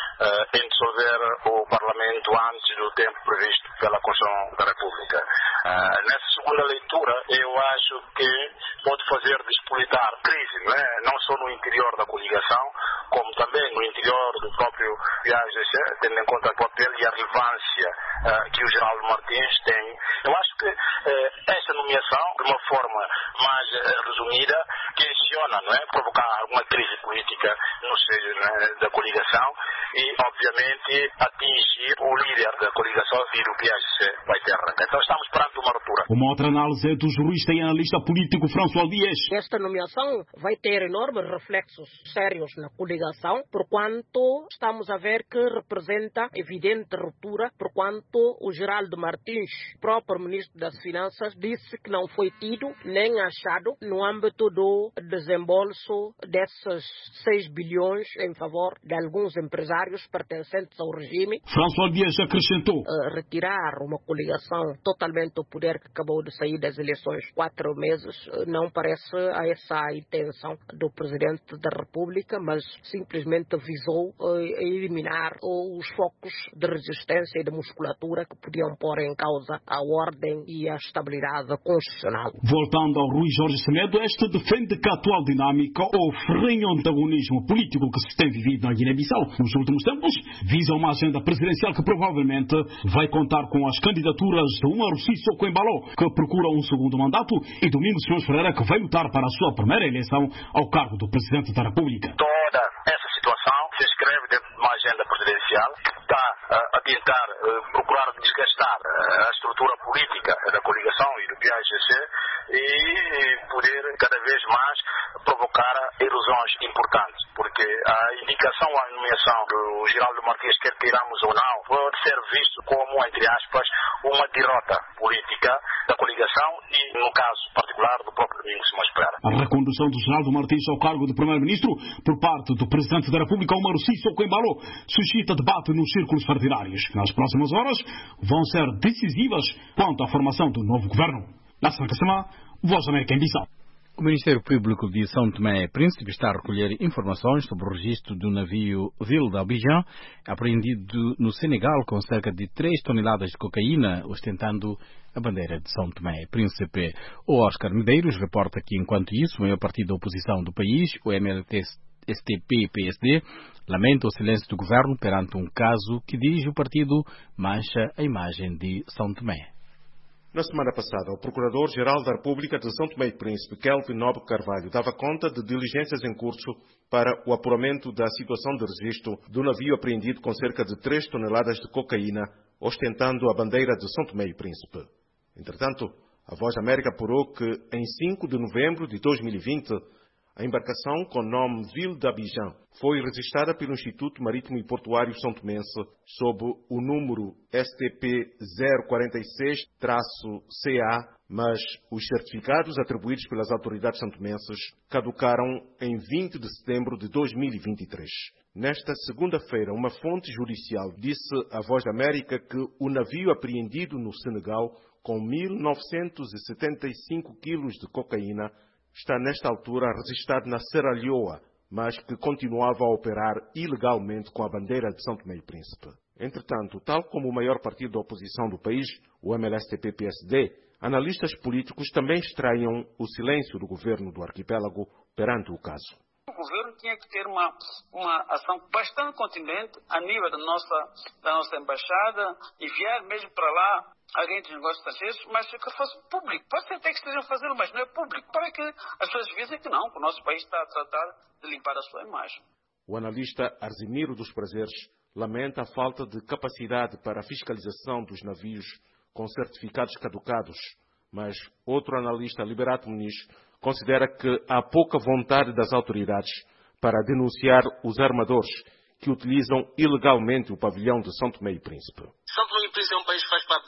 Speaker 21: em dissolver o Parlamento antes do tempo previsto pela Constituição da República. Nessa segunda leitura, eu acho que pode fazer despolitar crise, não só no interior da coligação, como também no interior do próprio PAIGC, tendo em conta o papel e a relevância que o Geraldo Martins tem. Eu acho que esta nomeação, de uma forma mais resumida, questiona, provocar alguma crise política no seio da coligação e, obviamente, atingir o líder da coligação e do PAIGC vai ter arranca. Então estamos perante uma ruptura.
Speaker 19: Uma outra análise é do jurista e analista político François Dias.
Speaker 22: Esta nomeação vai ter enormes reflexos sérios na coligação, porquanto estamos a ver que representa evidente ruptura, porquanto o Geraldo Martins, próprio ministro das Finanças, disse que não foi tido nem achado no âmbito do desembolso desses 6 bilhões em favor de alguns empresários pertencentes ao regime.
Speaker 19: François Dias acrescentou:
Speaker 22: retirar uma coligação totalmente do poder que acabou de sair das eleições 4 meses não parece a essa a intenção do Presidente da República, mas simplesmente visou eliminar os focos de resistência e de musculatura que podiam pôr em causa a ordem e a estabilidade constitucional.
Speaker 19: Voltando ao Rui Jorge Semedo, este defende que a atual dinâmica ou ferrenho antagonismo político que se tem vivido na Guiné-Bissau nos últimos tempos visa uma agenda presidencial que provavelmente vai contar com as candidaturas de Omar Sissoko Embalo, que procura um segundo mandato, e Domingos Simões Ferreira, que vai lutar para a sua primeira eleição ao cargo do Presidente da República.
Speaker 21: Toda essa situação se inscreve dentro de uma agenda presidencial que está a tentar procurar desgastar a estrutura política da coligação e do PAIGC e poder cada vez mais provocar erosões importantes, porque a indicação à nomeação do Geraldo Martins, quer queiramos ou não, pode ser visto como, entre aspas, uma derrota política da coligação e, no caso particular, do próprio Domingos Simões Ferreira.
Speaker 19: A recondução de Geraldo Martins ao cargo de Primeiro-Ministro por parte do Presidente da República, Omar Sissoko Embalo, suscita debate nos círculos partidários. Nas próximas horas vão ser decisivas quanto à formação do novo governo. Lassana Kassamá, Voz da América em Bissau.
Speaker 13: O Ministério Público de São Tomé e Príncipe está a recolher informações sobre o registro do navio Ville d'Abidjan, apreendido no Senegal com cerca de 3 toneladas de cocaína, ostentando a bandeira de São Tomé e Príncipe. O Oscar Medeiros reporta que, enquanto isso, o maior partido da oposição do país, o MLSTP-PSD, lamenta o silêncio do governo perante um caso que diz o partido mancha a imagem de São Tomé.
Speaker 23: Na semana passada, o Procurador-Geral da República de São Tomé e Príncipe, Kelvin Nobre Carvalho, dava conta de diligências em curso para o apuramento da situação de registro do navio apreendido com cerca de 3 toneladas de cocaína, ostentando a bandeira de São Tomé e Príncipe. Entretanto, a Voz da América apurou que, em 5 de novembro de 2020, a embarcação com nome Ville d'Abidjan foi registrada pelo Instituto Marítimo e Portuário São Tomense sob o número STP 046-CA, mas os certificados atribuídos pelas autoridades santomenses caducaram em 20 de setembro de 2023. Nesta segunda-feira, uma fonte judicial disse à Voz da América que o navio apreendido no Senegal com 1.975 quilos de cocaína está nesta altura registrado na Serra Leoa, mas que continuava a operar ilegalmente com a bandeira de São Tomé e Príncipe. Entretanto, tal como o maior partido da oposição do país, o MLSTP-PSD, analistas políticos também estranham o silêncio do governo do arquipélago perante o caso.
Speaker 2: O governo tinha que ter uma ação bastante contundente a nível da nossa embaixada, enviar mesmo para lá alguém dos negócios estrangeiros, mas que fosse público. Pode ser até que estejam fazendo, mas não é público, para que as pessoas visem que não, que o nosso país está a tratar de limpar a sua imagem.
Speaker 23: O analista Arzimiro dos Prazeres lamenta a falta de capacidade para a fiscalização dos navios com certificados caducados, mas outro analista, Liberato Muniz, considera que há pouca vontade das autoridades para denunciar os armadores que utilizam ilegalmente o pavilhão de São Tomé e Príncipe.
Speaker 4: São Tomé e Príncipe é um país que faz parte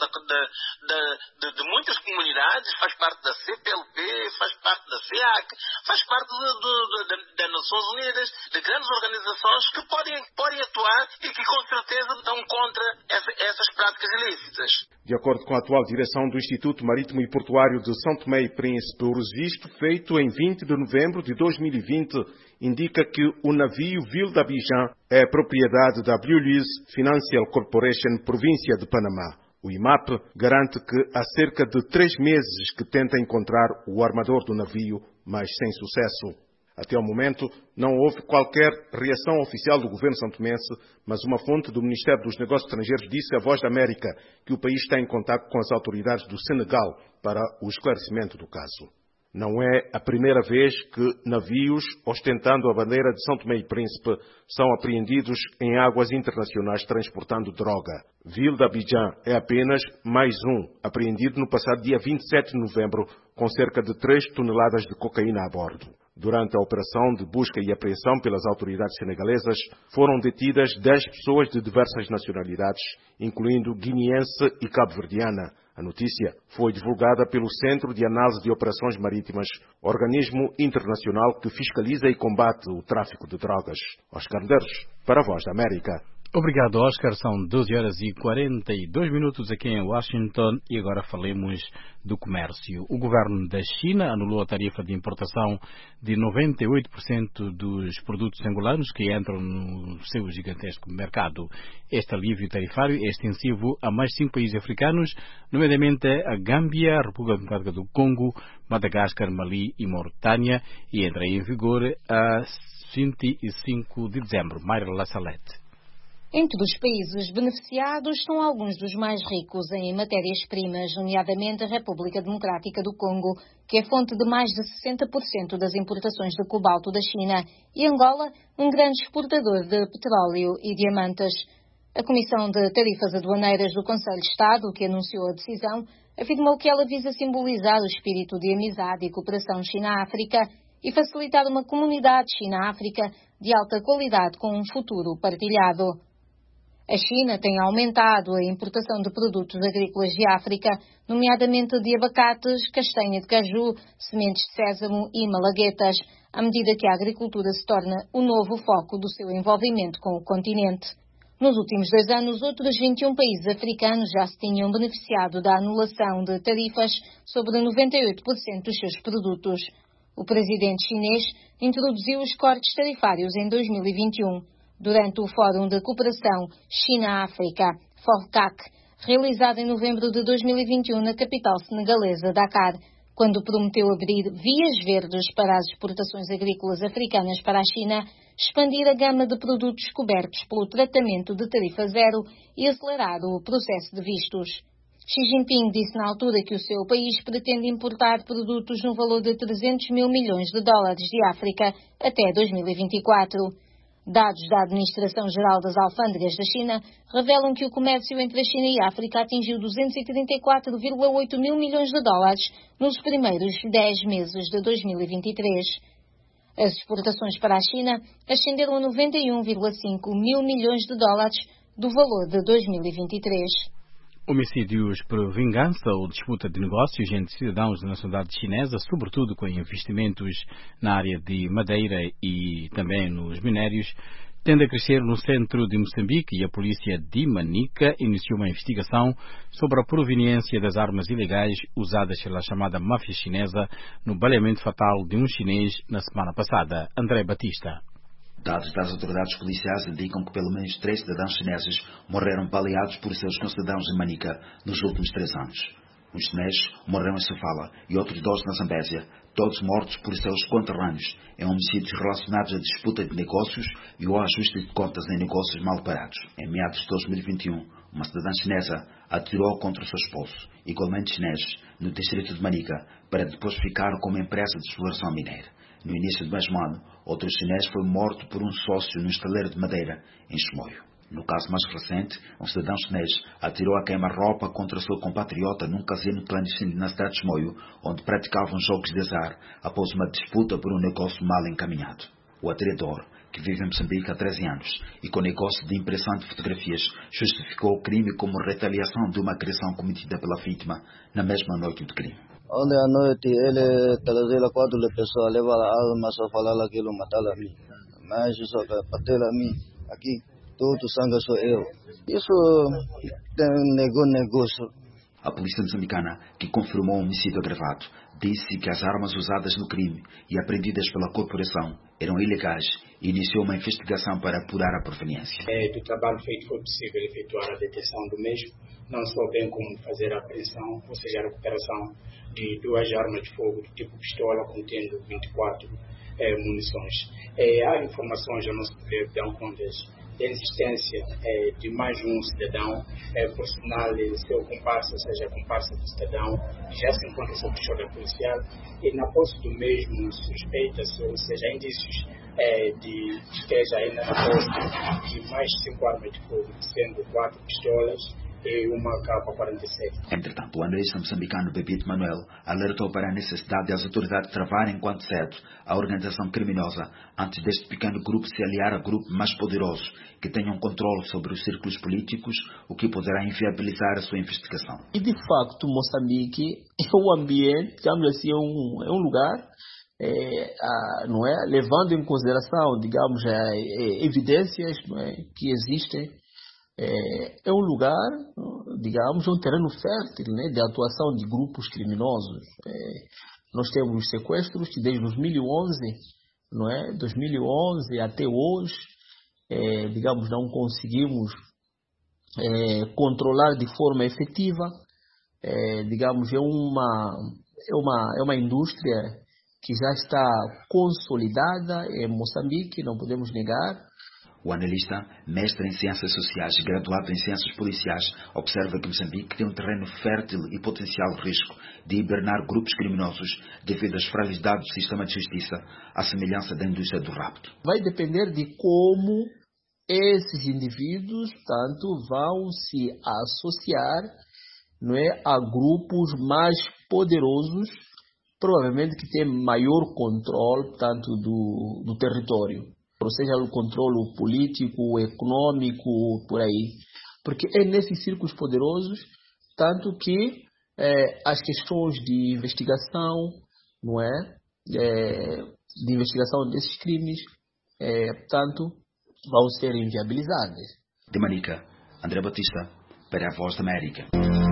Speaker 4: de muitas comunidades, faz parte da CPLP, faz parte da SEAC, faz parte das Nações Unidas, de grandes organizações que podem atuar e que com certeza estão contra essas práticas ilícitas.
Speaker 23: De acordo com a atual direção do Instituto Marítimo e Portuário de São Tomé e Príncipe, o registro feito em 20 de novembro de 2020 indica que o navio Ville d'Abidjan é propriedade da Blue Lease Financial Corporation, província de Panamá. O IMAP garante que há cerca de 3 meses que tenta encontrar o armador do navio, mas sem sucesso. Até ao momento, não houve qualquer reação oficial do governo santomense, mas uma fonte do Ministério dos Negócios Estrangeiros disse à Voz da América que o país está em contato com as autoridades do Senegal para o esclarecimento do caso. Não é a primeira vez que navios ostentando a bandeira de São Tomé e Príncipe são apreendidos em águas internacionais transportando droga. Ville d'Abidjan é apenas mais um, apreendido no passado dia 27 de novembro, com cerca de 3 toneladas de cocaína a bordo. Durante a operação de busca e apreensão pelas autoridades senegalesas, foram detidas 10 pessoas de diversas nacionalidades, incluindo guineense e cabo-verdiana. A notícia foi divulgada pelo Centro de Análise de Operações Marítimas, organismo internacional que fiscaliza e combate o tráfico de drogas. Oscar Medeiros, para a Voz da América.
Speaker 13: Obrigado, Oscar. São 12 horas e 42 minutos aqui em Washington e agora falemos do comércio. O governo da China anulou a tarifa de importação de 98% dos produtos angolanos que entram no seu gigantesco mercado. Este alívio tarifário é extensivo a mais 5 países africanos, nomeadamente a Gâmbia, a República Democrática do Congo, Madagascar, Mali e Mauritânia, e entra em vigor a 25 de dezembro. Mayra Lassalete.
Speaker 11: Entre os países beneficiados estão alguns dos mais ricos em matérias-primas, nomeadamente a República Democrática do Congo, que é fonte de mais de 60% das importações de cobalto da China, e Angola, um grande exportador de petróleo e diamantes. A Comissão de Tarifas Aduaneiras do Conselho de Estado, que anunciou a decisão, afirmou que ela visa simbolizar o espírito de amizade e cooperação China-África e facilitar uma comunidade China-África de alta qualidade com um futuro partilhado. A China tem aumentado a importação de produtos agrícolas de África, nomeadamente de abacates, castanha de caju, sementes de sésamo e malaguetas, à medida que a agricultura se torna o novo foco do seu envolvimento com o continente. Nos últimos 2 anos, outros 21 países africanos já se tinham beneficiado da anulação de tarifas sobre 98% dos seus produtos. O presidente chinês introduziu os cortes tarifários em 2021. Durante o Fórum de Cooperação China-África, FORCAC, realizado em novembro de 2021 na capital senegalesa, Dakar, quando prometeu abrir vias verdes para as exportações agrícolas africanas para a China, expandir a gama de produtos cobertos pelo tratamento de tarifa zero e acelerar o processo de vistos. Xi Jinping disse na altura que o seu país pretende importar produtos no valor de 300 mil milhões de dólares de África até 2024. Dados da Administração-Geral das Alfândegas da China revelam que o comércio entre a China e a África atingiu 234,8 mil milhões de dólares nos primeiros 10 meses de 2023. As exportações para a China ascenderam a 91,5 mil milhões de dólares do valor de 2023.
Speaker 13: Homicídios por vingança ou disputa de negócios entre cidadãos de nacionalidade chinesa, sobretudo com investimentos na área de madeira e também nos minérios, tende a crescer no centro de Moçambique e a polícia de Manica iniciou uma investigação sobre a proveniência das armas ilegais usadas pela chamada máfia chinesa no baleamento fatal de um chinês na semana passada. André Batista.
Speaker 5: Dados das autoridades policiais indicam que pelo menos 3 cidadãos chineses morreram baleados por seus concidadãos em Manica nos últimos 3 anos. Um chinês morreu em Sofala e outros 2 na Zambésia, todos mortos por seus conterrâneos em homicídios relacionados à disputa de negócios e ao ajuste de contas em negócios mal parados. Em meados de 2021, uma cidadã chinesa atirou contra o seu esposo, igualmente chinês, no distrito de Manica, para depois ficar com uma empresa de exploração mineira. No início do mesmo ano, outro chinês foi morto por um sócio no estaleiro de madeira, em Chimoio. No caso mais recente, um cidadão chinês atirou a queima-roupa contra seu compatriota num casino clandestino na cidade de Chimoio, onde praticavam jogos de azar após uma disputa por um negócio mal encaminhado. O atirador, que vive em Moçambique há 13 anos e com negócio de impressão de fotografias, justificou o crime como retaliação de uma agressão cometida pela vítima na mesma noite do crime.
Speaker 7: Ontem à noite ele trazia 4 pessoas, levava a arma, só falava aquilo, mataram a mim. Mas só bateram a mim, aqui, todo sangue sou eu. Isso tem negócio.
Speaker 5: A polícia moçambicana, que confirmou o homicídio agravado, disse que as armas usadas no crime e apreendidas pela corporação eram ilegais e iniciou uma investigação para apurar a proveniência.
Speaker 8: Do trabalho feito foi possível efetuar a detenção do mesmo, não só bem como fazer a apreensão, ou seja, a recuperação de 2 armas de fogo do tipo pistola contendo 24 munições. Há informações a nosso poder que dão conta da existência de mais um cidadão, por sinal de seu comparsa, ou seja, a comparsa do cidadão, que já se encontra sob custódia policial, e na posse do mesmo suspeita-se, ou seja, indícios de que esteja ainda na posse de mais 5 armas de fogo, sendo 4 pistolas e uma K-47.
Speaker 5: Entretanto, o analista moçambicano Bebito Manuel alertou para a necessidade de as autoridades travarem quanto cedo a organização criminosa antes deste pequeno grupo se aliar a grupos mais poderosos que tenham controle sobre os círculos políticos, o que poderá inviabilizar a sua investigação.
Speaker 24: E de facto, Moçambique é um ambiente, digamos assim, é um lugar, não é? Levando em consideração, digamos, evidências, não é, que existem. É um lugar, digamos, um terreno fértil, né, de atuação de grupos criminosos. Nós temos sequestros que desde 2011, não é, 2011 até hoje, digamos, não conseguimos controlar de forma efetiva. Digamos, é uma indústria que já está consolidada em Moçambique, não podemos negar.
Speaker 5: O analista, mestre em ciências sociais e graduado em ciências policiais, observa que Moçambique tem um terreno fértil e potencial risco de hibernar grupos criminosos devido às fragilidades do sistema de justiça, à semelhança da indústria do rapto.
Speaker 24: Vai depender de como esses indivíduos tanto vão se associar, não é, a grupos mais poderosos, provavelmente que têm maior controle tanto do território. Ou seja, o controle político, econômico, por aí. Porque é nesses círculos poderosos, tanto que as questões de investigação, não é? De investigação desses crimes, tanto vão ser inviabilizadas.
Speaker 5: De Manica, André Batista, para a Voz da América.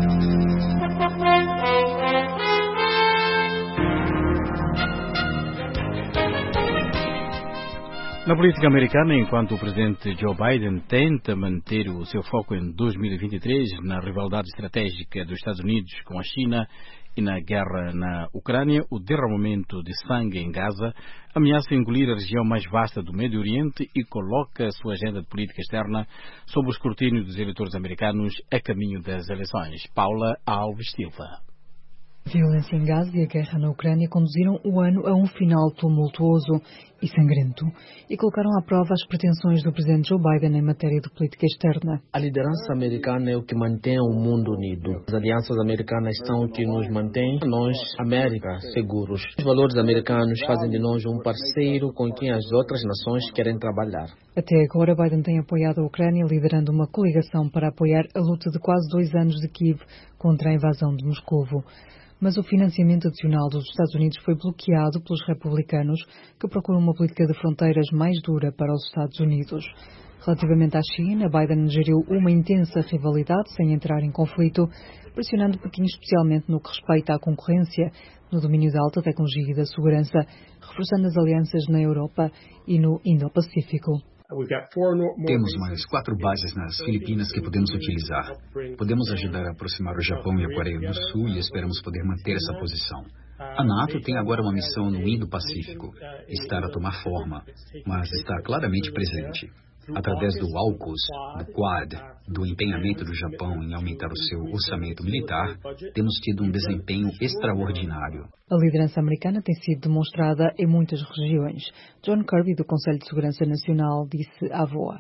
Speaker 13: Na política americana, enquanto o presidente Joe Biden tenta manter o seu foco em 2023 na rivalidade estratégica dos Estados Unidos com a China e na guerra na Ucrânia, o derramamento de sangue em Gaza ameaça engolir a região mais vasta do Médio Oriente e coloca a sua agenda de política externa sob o escrutínio dos eleitores americanos a caminho das eleições. Paula Alves Silva.
Speaker 25: A violência em Gaza e a guerra na Ucrânia conduziram o ano a um final tumultuoso.
Speaker 3: e sangrento e colocaram à prova as pretensões do presidente Joe Biden em matéria de política externa.
Speaker 24: A liderança americana é o que mantém o mundo unido. As alianças americanas são o que nos mantém, nós, América, seguros. Os valores americanos fazem de nós um parceiro com quem as outras nações querem trabalhar.
Speaker 3: Até agora, Biden tem apoiado a Ucrânia, liderando uma coligação para apoiar a luta de quase 2 anos de Kiev contra a invasão de Moscovo. Mas o financiamento adicional dos Estados Unidos foi bloqueado pelos republicanos, que procuram uma política de fronteiras mais dura para os Estados Unidos. Relativamente à China, Biden geriu uma intensa rivalidade sem entrar em conflito, pressionando Pequim especialmente no que respeita à concorrência, no domínio da alta tecnologia e da segurança, reforçando as alianças na Europa e no Indo-Pacífico.
Speaker 6: Temos mais 4 bases nas Filipinas que podemos utilizar. Podemos ajudar a aproximar o Japão e a Coreia do Sul e esperamos poder manter essa posição. A NATO tem agora uma missão no Indo-Pacífico. Está a tomar forma, mas está claramente presente. Através do AUKUS, do Quad, do empenhamento do Japão em aumentar o seu orçamento militar, temos tido um desempenho extraordinário.
Speaker 3: A liderança americana tem sido demonstrada em muitas regiões. John Kirby, do Conselho de Segurança Nacional, disse à VOA.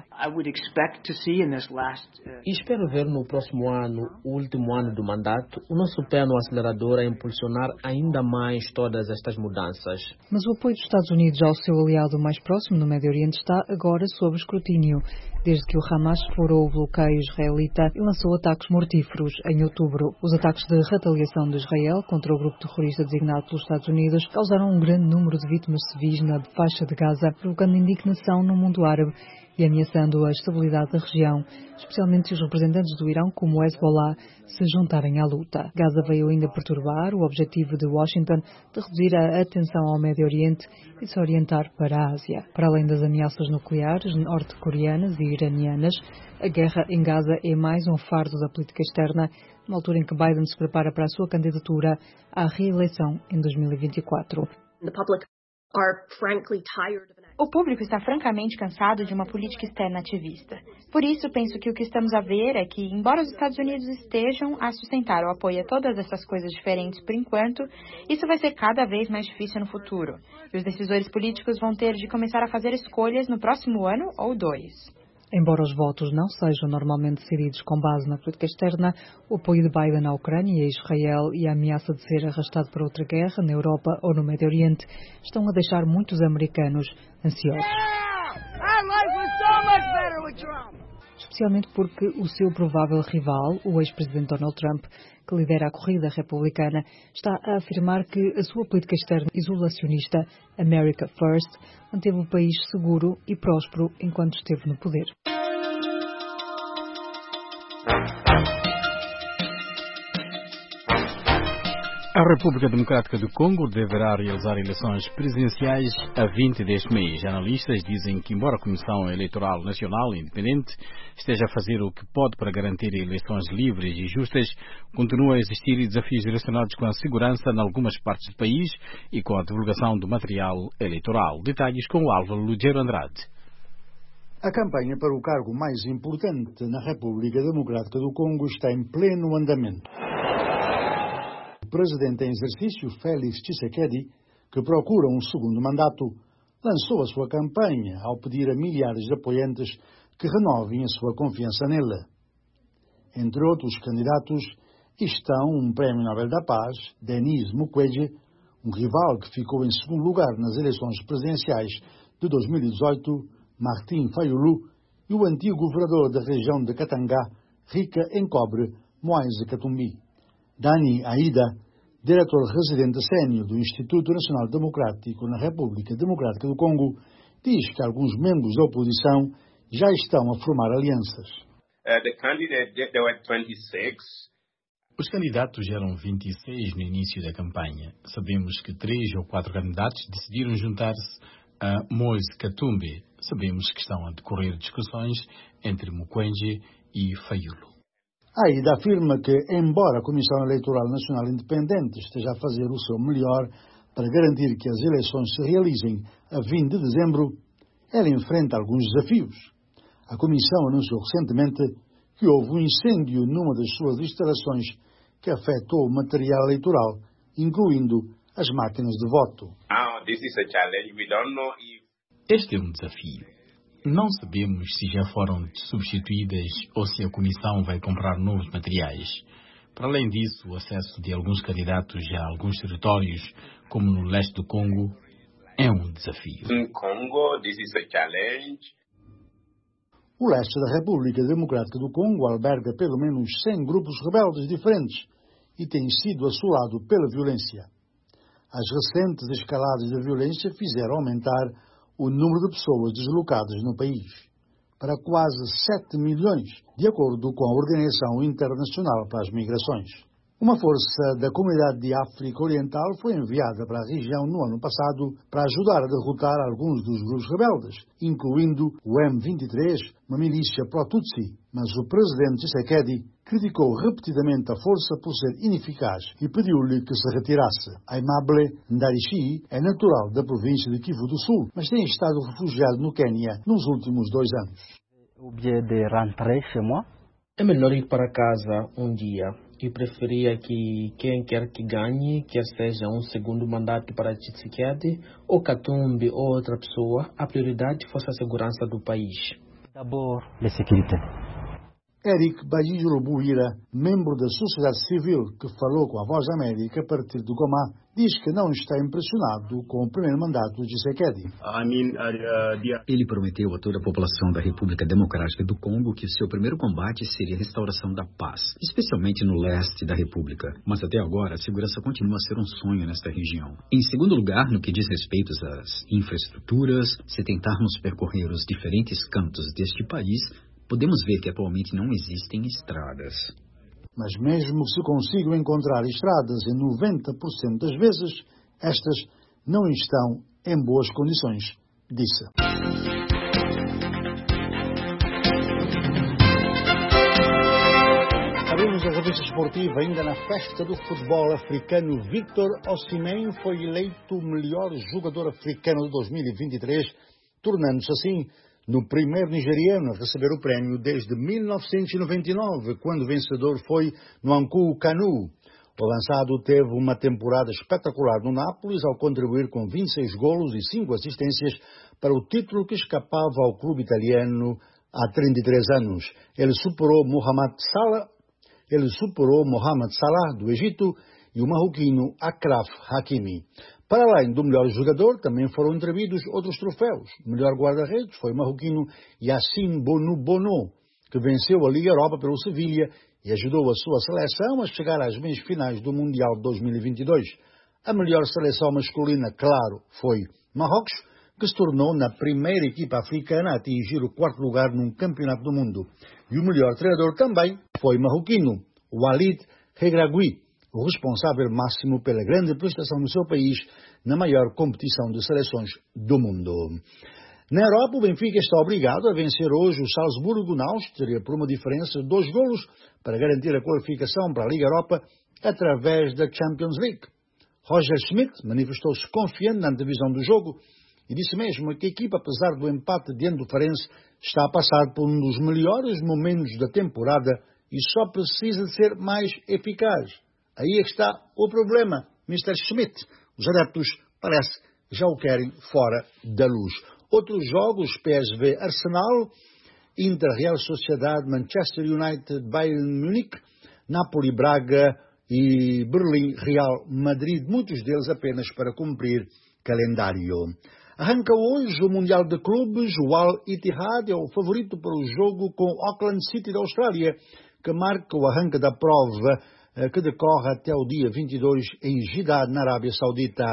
Speaker 24: E espero ver no próximo ano, o último ano do mandato, o nosso pé no acelerador a impulsionar ainda mais todas estas mudanças.
Speaker 3: Mas o apoio dos Estados Unidos ao seu aliado mais próximo no Médio Oriente está agora sob escrutínio, desde que o Hamas furou o bloqueio israelita e lançou ataques mortíferos em outubro. Os ataques de retaliação de Israel contra o grupo terrorista designado pelos Estados Unidos causaram um grande número de vítimas civis na faixa de Gaza, provocando indignação no mundo árabe e ameaçando a estabilidade da região, especialmente se os representantes do Irão, como o Hezbollah, se juntarem à luta. Gaza veio ainda perturbar o objetivo de Washington de reduzir a atenção ao Médio Oriente e se orientar para a Ásia. Para além das ameaças nucleares norte-coreanas e iranianas, a guerra em Gaza é mais um fardo da política externa, numa altura em que Biden se prepara para a sua candidatura à reeleição em 2024.
Speaker 9: O público está francamente cansado de uma política externa ativista. Por isso, penso que o que estamos a ver é que, embora os Estados Unidos estejam a sustentar o apoio a todas essas coisas diferentes por enquanto, isso vai ser cada vez mais difícil no futuro. E os decisores políticos vão ter de começar a fazer escolhas no próximo ano ou 2.
Speaker 3: Embora os votos não sejam normalmente decididos com base na política externa, o apoio de Biden à Ucrânia e a Israel e a ameaça de ser arrastado para outra guerra na Europa ou no Médio Oriente estão a deixar muitos americanos ansiosos. Especialmente porque o seu provável rival, o ex-presidente Donald Trump, que lidera a corrida republicana, está a afirmar que a sua política externa isolacionista, America First, manteve o país seguro e próspero enquanto esteve no poder.
Speaker 13: A República Democrática do Congo deverá realizar eleições presidenciais a 20 deste mês. Analistas dizem que, embora a Comissão Eleitoral Nacional Independente esteja a fazer o que pode para garantir eleições livres e justas, continua a existir desafios relacionados com a segurança em algumas partes do país e com a divulgação do material eleitoral. Detalhes com o Álvaro Lugero Andrade.
Speaker 18: A campanha para o cargo mais importante na República Democrática do Congo está em pleno andamento. O presidente em exercício, Félix Tshisekedi, que procura um segundo mandato, lançou a sua campanha ao pedir a milhares de apoiantes que renovem a sua confiança nele. Entre outros candidatos estão um Prémio Nobel da Paz, Denis Mukwege, um rival que ficou em segundo lugar nas eleições presidenciais de 2018, Martin Fayulu, e o antigo governador da região de Katanga, rica em cobre, Moise Katumbi. Dani Aida, diretor residente sênior do Instituto Nacional Democrático na República Democrática do Congo, diz que alguns membros da oposição já estão a formar alianças.
Speaker 13: Os candidatos eram 26 no início da campanha. Sabemos que 3 ou 4 candidatos decidiram juntar-se a Moise Katumbi. Sabemos que estão a decorrer discussões entre Mukwege e Fayulu.
Speaker 18: Aida afirma que, embora a Comissão Eleitoral Nacional Independente esteja a fazer o seu melhor para garantir que as eleições se realizem a 20 de dezembro, ela enfrenta alguns desafios. A Comissão anunciou recentemente que houve um incêndio numa das suas instalações que afetou o material eleitoral, incluindo as máquinas de voto.
Speaker 13: Este é um desafio. Não sabemos se já foram substituídas ou se a Comissão vai comprar novos materiais. Para além disso, o acesso de alguns candidatos a alguns territórios, como no leste do Congo, é um desafio.
Speaker 10: In Congo, this is a challenge.
Speaker 18: O leste da República Democrática do Congo alberga pelo menos 100 grupos rebeldes diferentes e tem sido assolado pela violência. As recentes escaladas de violência fizeram aumentar o número de pessoas deslocadas no país para quase 7 milhões, de acordo com a Organização Internacional para as Migrações. Uma força da Comunidade de África Oriental foi enviada para a região no ano passado para ajudar a derrotar alguns dos grupos rebeldes, incluindo o M23, uma milícia pró-Tutsi, mas o presidente Tshisekedi criticou repetidamente a força por ser ineficaz e pediu-lhe que se retirasse. Aimable Ndarishi é natural da província de Kivu do Sul, mas tem estado refugiado no Quênia nos últimos 2 anos.
Speaker 12: É melhor ir para casa um dia. Eu preferia que quem quer que ganhe, quer seja um segundo mandato para Tshisekedi ou Katumbi ou outra pessoa, a prioridade fosse a segurança do país.
Speaker 18: D'abord, la sécurité. Eric Bajijurubuira, membro da sociedade civil que falou com a Voz da América a partir de Goma, diz que não está impressionado com o primeiro mandato de Tshisekedi.
Speaker 6: Ele prometeu a toda a população da República Democrática do Congo que seu primeiro combate seria a restauração da paz, especialmente no leste da República. Mas até agora, a segurança continua a ser um sonho nesta região. Em segundo lugar, no que diz respeito às infraestruturas, se tentarmos percorrer os diferentes cantos deste país, podemos ver que atualmente não existem estradas.
Speaker 18: Mas mesmo que se consigam encontrar estradas em 90% das vezes, estas não estão em boas condições, disse. Abrimos a revista esportiva ainda na festa do futebol africano. Victor Osimhen foi eleito o melhor jogador africano de 2023, tornando-se assim no primeiro nigeriano a receber o prémio desde 1999, quando o vencedor foi Nwankwo Kanu. O avançado teve uma temporada espetacular no Nápoles ao contribuir com 26 golos e 5 assistências para o título que escapava ao clube italiano há 33 anos. Ele superou Mohamed Salah do Egito e o marroquino Achraf Hakimi. Para além do melhor jogador, também foram atribuídos outros troféus. O melhor guarda-redes foi o marroquino Yassine Bono, que venceu a Liga Europa pelo Sevilha e ajudou a sua seleção a chegar às meias finais do Mundial de 2022. A melhor seleção masculina, claro, foi Marrocos, que se tornou na primeira equipa africana a atingir o 4º lugar num campeonato do mundo. E o melhor treinador também foi marroquino, Walid Regragui, o responsável máximo pela grande prestação do seu país na maior competição de seleções do mundo. Na Europa, o Benfica está obrigado a vencer hoje o Salzburgo na Áustria por uma diferença de 2 golos para garantir a qualificação para a Liga Europa através da Champions League. Roger Schmidt manifestou-se confiante na antevisão do jogo e disse mesmo que a equipa, apesar do empate diante do Farense, está a passar por um dos melhores momentos da temporada e só precisa de ser mais eficaz. Aí é que está o problema, Mr. Schmidt. Os adeptos, parece, já o querem fora da luz. Outros jogos, PSV Arsenal, Inter Real Sociedade, Manchester United, Bayern Munique, Napoli Braga e Berlim Real Madrid, muitos deles apenas para cumprir calendário. Arranca hoje o Mundial de Clubes. O Al Ittihad é o favorito para o jogo com Auckland City da Austrália, que marca o arranque da prova que decorre até o dia 22 em Jeddah, na Arábia Saudita.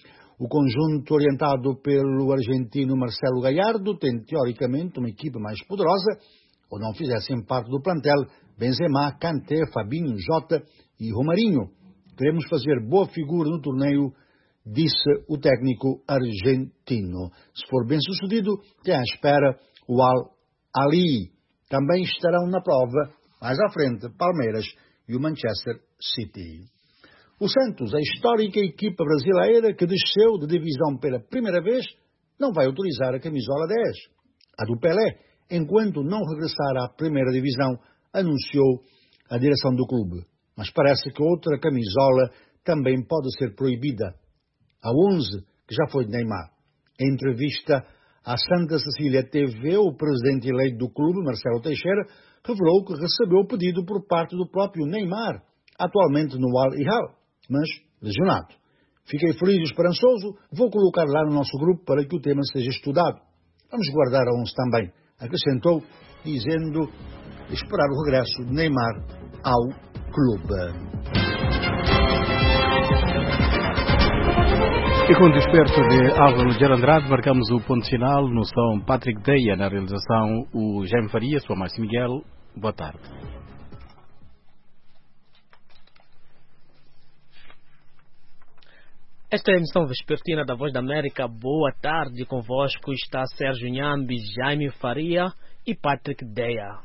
Speaker 18: O conjunto orientado pelo argentino Marcelo Gallardo tem teoricamente uma equipe mais poderosa, ou não fizessem parte do plantel Benzema, Kanté, Fabinho, Jota e Romarinho. Queremos fazer boa figura no torneio, disse o técnico argentino. Se for bem sucedido, tem à espera o Al Ahly. Também estarão na prova, mais à frente, Palmeiras e o Manchester City. O Santos, a histórica equipa brasileira que desceu de divisão pela primeira vez, não vai utilizar a camisola 10, a do Pelé, enquanto não regressar à primeira divisão, anunciou a direção do clube. Mas parece que outra camisola também pode ser proibida, a 11, que já foi de Neymar. Em entrevista À Santa Cecília TV, o presidente eleito do clube, Marcelo Teixeira, revelou que recebeu o pedido por parte do próprio Neymar, atualmente no Al Hilal, mas lesionado. Fiquei feliz e esperançoso, vou colocar lá no nosso grupo para que o tema seja estudado. Vamos guardar a 11 também, acrescentou, dizendo esperar o regresso de Neymar ao clube.
Speaker 13: E com o desperto de Álvaro de Andrade, marcamos o ponto final no som Patrick Deia, na realização o Jaime Faria, sua Márcio Miguel. Boa tarde.
Speaker 12: Esta é a emissão vespertina da Voz da América. Boa tarde, convosco está Sérgio Nhambi, Jaime Faria e Patrick Deia.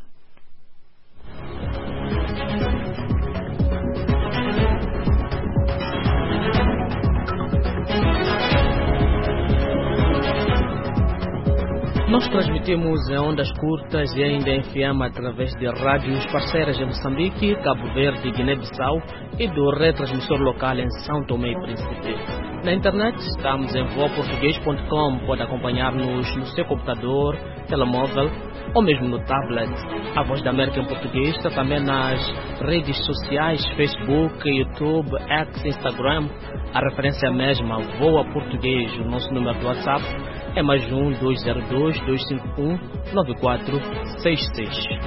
Speaker 12: Nós transmitimos em ondas curtas e ainda em FM através de rádios parceiras em Moçambique, Cabo Verde, Guiné-Bissau e do retransmissor local em São Tomé e Príncipe. Na internet estamos em voaportuguês.com, pode acompanhar-nos no seu computador, telemóvel ou mesmo no tablet. A Voz da América em português está também nas redes sociais, Facebook, YouTube, X, Instagram. A referência é a mesma, Voa Português. O nosso número do WhatsApp é mais 1-202-251-9466.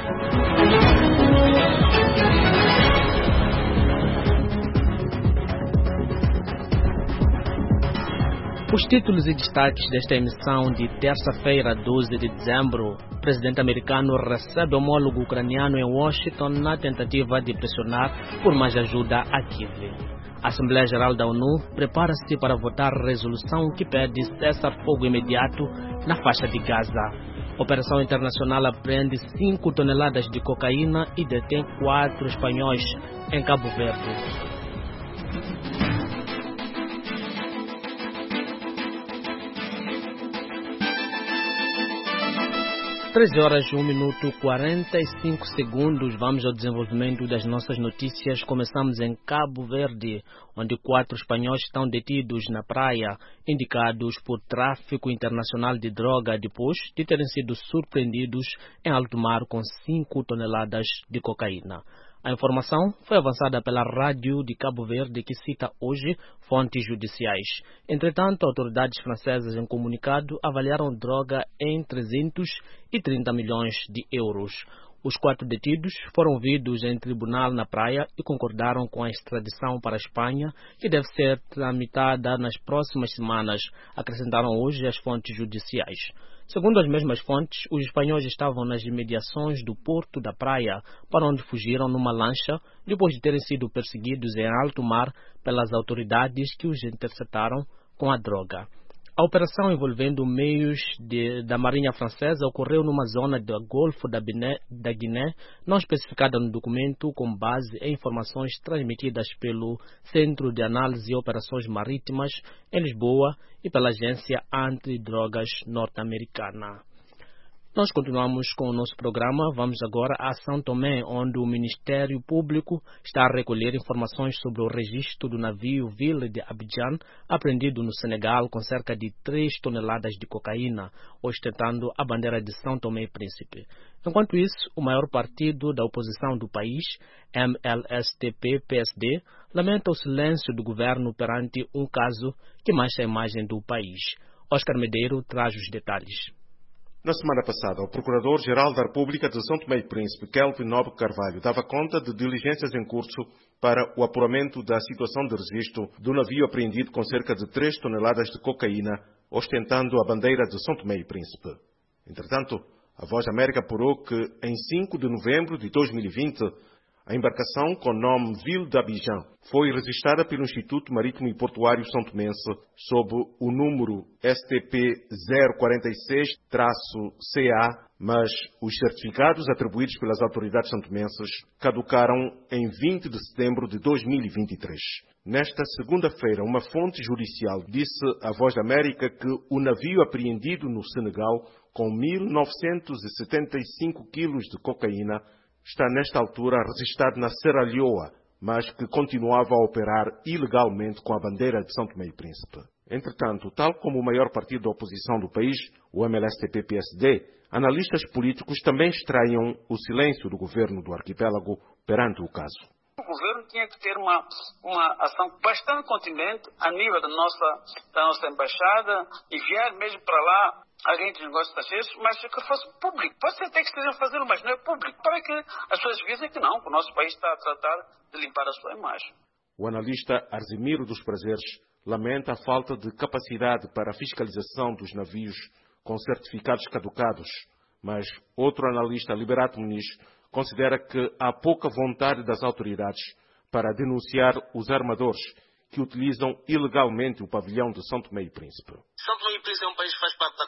Speaker 12: Os títulos e destaques desta emissão de terça-feira, 12 de dezembro. O presidente americano recebe homólogo ucraniano em Washington na tentativa de pressionar por mais ajuda a Kiev. A Assembleia Geral da ONU prepara-se para votar resolução que pede cessar-fogo imediato na faixa de Gaza. A Operação Internacional apreende 5 toneladas de cocaína e detém 4 espanhóis em Cabo Verde. 13 horas, 1 minuto, 45 segundos. Vamos ao desenvolvimento das nossas notícias. Começamos em Cabo Verde, onde 4 espanhóis estão detidos na praia, indicados por tráfico internacional de droga, depois de terem sido surpreendidos em alto mar com 5 toneladas de cocaína. A informação foi avançada pela Rádio de Cabo Verde, que cita hoje fontes judiciais. Entretanto, autoridades francesas, em comunicado, avaliaram droga em 330 milhões de euros. Os 4 detidos foram ouvidos em tribunal na praia e concordaram com a extradição para a Espanha, que deve ser tramitada nas próximas semanas, acrescentaram hoje as fontes judiciais. Segundo as mesmas fontes, os espanhóis estavam nas imediações do porto da praia, para onde fugiram numa lancha, depois de terem sido perseguidos em alto mar pelas autoridades que os interceptaram com a droga. A operação envolvendo meios da Marinha Francesa ocorreu numa zona do Golfo da Guiné, não especificada no documento, com base em informações transmitidas pelo Centro de Análise e Operações Marítimas em Lisboa e pela Agência Antidrogas norte-americana. Nós continuamos com o nosso programa. Vamos agora a São Tomé, onde o Ministério Público está a recolher informações sobre o registro do navio Ville de Abidjan, apreendido no Senegal com cerca de 3 toneladas de cocaína, ostentando a bandeira de São Tomé e Príncipe. Enquanto isso, o maior partido da oposição do país, MLSTP-PSD, lamenta o silêncio do governo perante um caso que mancha a imagem do país. Oscar Medeiro traz os detalhes.
Speaker 23: Na semana passada, o Procurador-Geral da República de São Tomé e Príncipe, Kelvin Nobre Carvalho, dava conta de diligências em curso para o apuramento da situação de registro do navio apreendido com cerca de 3 toneladas de cocaína, ostentando a bandeira de São Tomé e Príncipe. Entretanto, a Voz da América apurou que, em 5 de novembro de 2020, a embarcação com nome Ville d'Abidjan foi registrada pelo Instituto Marítimo e Portuário São Tomense sob o número STP-046-CA, mas os certificados atribuídos pelas autoridades santomenses caducaram em 20 de setembro de 2023. Nesta segunda-feira, uma fonte judicial disse à Voz da América que o navio apreendido no Senegal com 1.975 quilos de cocaína está nesta altura registrado na Serra Leoa, mas que continuava a operar ilegalmente com a bandeira de São Tomé e Príncipe. Entretanto, tal como o maior partido da oposição do país, o MLSTP-PSD, analistas políticos também estranham o silêncio do governo do arquipélago perante o caso.
Speaker 2: O governo tinha que ter uma ação bastante contundente a nível da nossa embaixada, enviar mesmo para lá alguém de negócios estrangeiros, mas que fosse público. Pode ser até que estejam fazendo, mas não é público, para que as pessoas visem que não, que o nosso país está a tratar de limpar a sua imagem.
Speaker 23: O analista Arzimiro dos Prazeres lamenta a falta de capacidade para a fiscalização dos navios com certificados caducados, mas outro analista, Liberato Muniz, considera que há pouca vontade das autoridades para denunciar os armadores que utilizam ilegalmente o pavilhão de São Tomé e Príncipe.
Speaker 4: São Tomé e Príncipe é um país que faz parte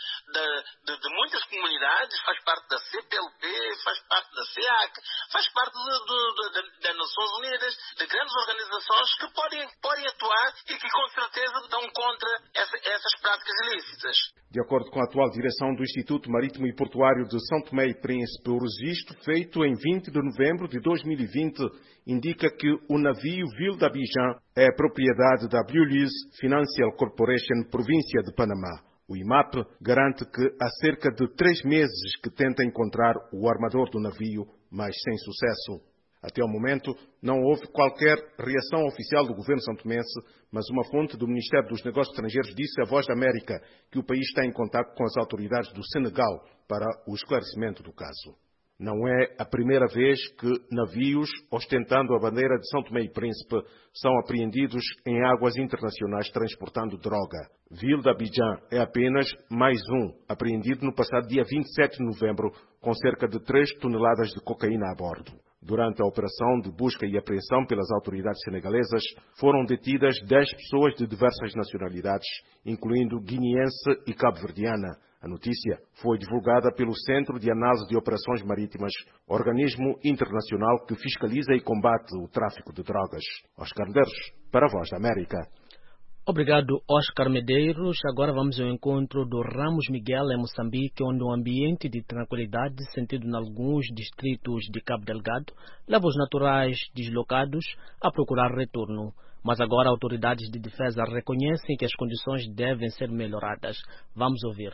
Speaker 4: de muitas comunidades, faz parte da CPLP, faz parte da SEAC, faz parte das Nações Unidas, de grandes organizações que podem atuar e que com certeza estão contra essas práticas ilícitas.
Speaker 23: De acordo com a atual direção do Instituto Marítimo e Portuário de São Tomé e Príncipe, o registro feito em 20 de novembro de 2020 indica que o navio Ville d'Abidjan é propriedade da Blue Lease Financial Corporation, província de Panamá. O IMAP garante que há cerca de 3 meses que tenta encontrar o armador do navio, mas sem sucesso. Até ao momento, não houve qualquer reação oficial do governo santomense, mas uma fonte do Ministério dos Negócios Estrangeiros disse à Voz da América que o país está em contato com as autoridades do Senegal para o esclarecimento do caso. Não é a primeira vez que navios ostentando a bandeira de São Tomé e Príncipe são apreendidos em águas internacionais transportando droga. Ville d'Abidjan é apenas mais um, apreendido no passado dia 27 de novembro, com cerca de 3 toneladas de cocaína a bordo. Durante a operação de busca e apreensão pelas autoridades senegalesas, foram detidas 10 pessoas de diversas nacionalidades, incluindo guineense e cabo-verdiana. A notícia foi divulgada pelo Centro de Análise de Operações Marítimas, organismo internacional que fiscaliza e combate o tráfico de drogas. Oscar Medeiros, para a Voz da América.
Speaker 12: Obrigado, Oscar Medeiros. Agora vamos ao encontro do Ramos Miguel, em Moçambique, onde um ambiente de tranquilidade sentido em alguns distritos de Cabo Delgado leva os naturais deslocados a procurar retorno. Mas agora autoridades de defesa reconhecem que as condições devem ser melhoradas. Vamos ouvir.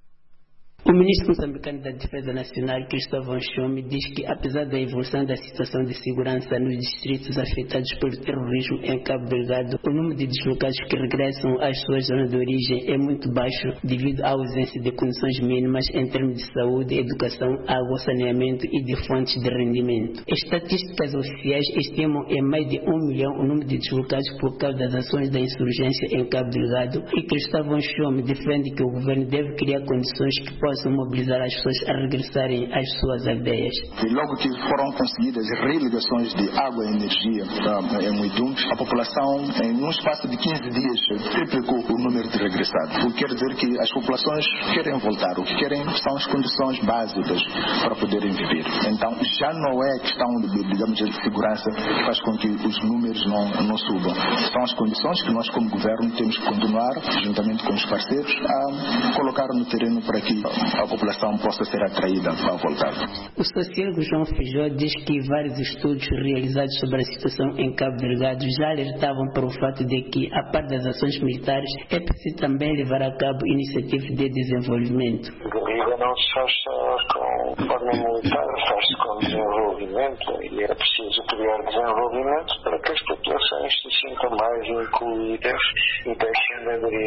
Speaker 14: O ministro moçambicano da Defesa Nacional, Cristóvão Chome, diz que, apesar da evolução da situação de segurança nos distritos afetados pelo terrorismo em Cabo Delgado, o número de deslocados que regressam às suas zonas de origem é muito baixo devido à ausência de condições mínimas em termos de saúde, educação, água, saneamento e de fontes de rendimento. Estatísticas oficiais estimam em mais de 1 milhão o número de deslocados por causa das ações da insurgência em Cabo Delgado, e Cristóvão Chome defende que o governo deve criar condições que possam mobilizar as pessoas a regressarem às suas aldeias.
Speaker 15: E logo que foram conseguidas religações de água e energia em Muidum, a população, em um espaço de 15 dias, triplicou o número de regressados. O que quer dizer que as populações querem voltar. O que querem são as condições básicas para poderem viver. Então, já não é questão de segurança que faz com que os números não subam. São as condições que nós, como governo, temos que continuar, juntamente com os parceiros, a colocar no terreno para que a população possa ser atraída para voltar.
Speaker 14: O sociólogo João Feijó diz que vários estudos realizados sobre a situação em Cabo Delgado já alertavam para o fato de que, a par das ações militares, é preciso também levar a cabo iniciativas de desenvolvimento.
Speaker 21: A guerrilha não se faz com forma militar, faz-se com desenvolvimento, e é preciso criar desenvolvimento para que as populações se sintam mais incluídas e deixem de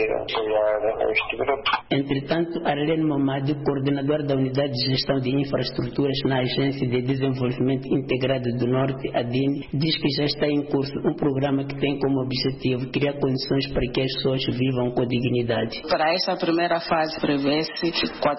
Speaker 21: apoiar este grupo.
Speaker 14: Entretanto, Arlene Mamadi, coordenadora da Unidade de Gestão de Infraestruturas na Agência de Desenvolvimento Integrado do Norte, ADIN, diz que já está em curso um programa que tem como objetivo criar condições para que as pessoas vivam com dignidade.
Speaker 16: Para essa primeira fase prevê-se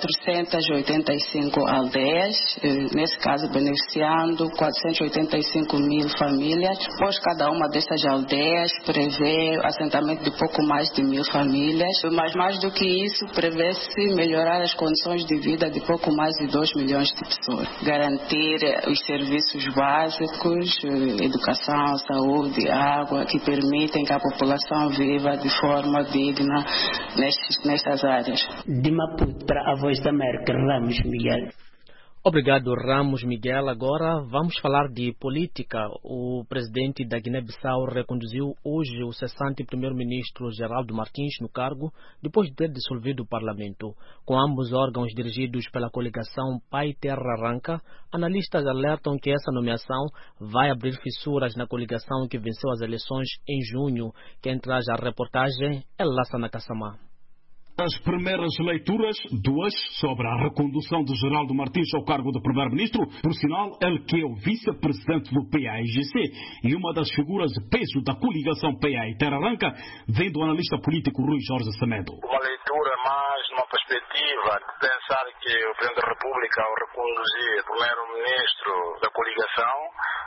Speaker 16: 485 aldeias, nesse caso beneficiando 485 mil famílias, pois cada uma dessas aldeias prevê assentamento de pouco mais de 1.000 famílias, mas mais do que isso prevê-se melhorar as condições de vida de pouco mais de 2 milhões de pessoas, garantir os serviços básicos, educação, saúde, água, que permitem que a população viva de forma digna nestas áreas.
Speaker 14: De Maputo para a Voz da América, Ramos Miguel.
Speaker 12: Obrigado, Ramos Miguel. Agora vamos falar de política. O presidente da Guiné-Bissau reconduziu hoje o cessante primeiro-ministro Geraldo Martins no cargo, depois de ter dissolvido o parlamento. Com ambos órgãos dirigidos pela coligação Pai Terra Arranca, analistas alertam que essa nomeação vai abrir fissuras na coligação que venceu as eleições em junho. Quem traz a reportagem é Lassana Kassamá.
Speaker 19: As primeiras leituras, duas, sobre a recondução de Geraldo Martins ao cargo de primeiro-ministro, por sinal, ele que é o vice-presidente do PAIGC e uma das figuras de peso da coligação PAI Terra Arranca, vem do analista político Rui Jorge Semedo.
Speaker 21: Uma leitura mais numa perspectiva de pensar que o Presidente da República, ao reconduzir o primeiro-ministro da coligação,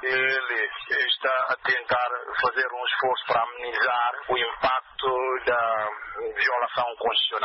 Speaker 21: ele está a tentar fazer um esforço para amenizar o impacto da violação constitucional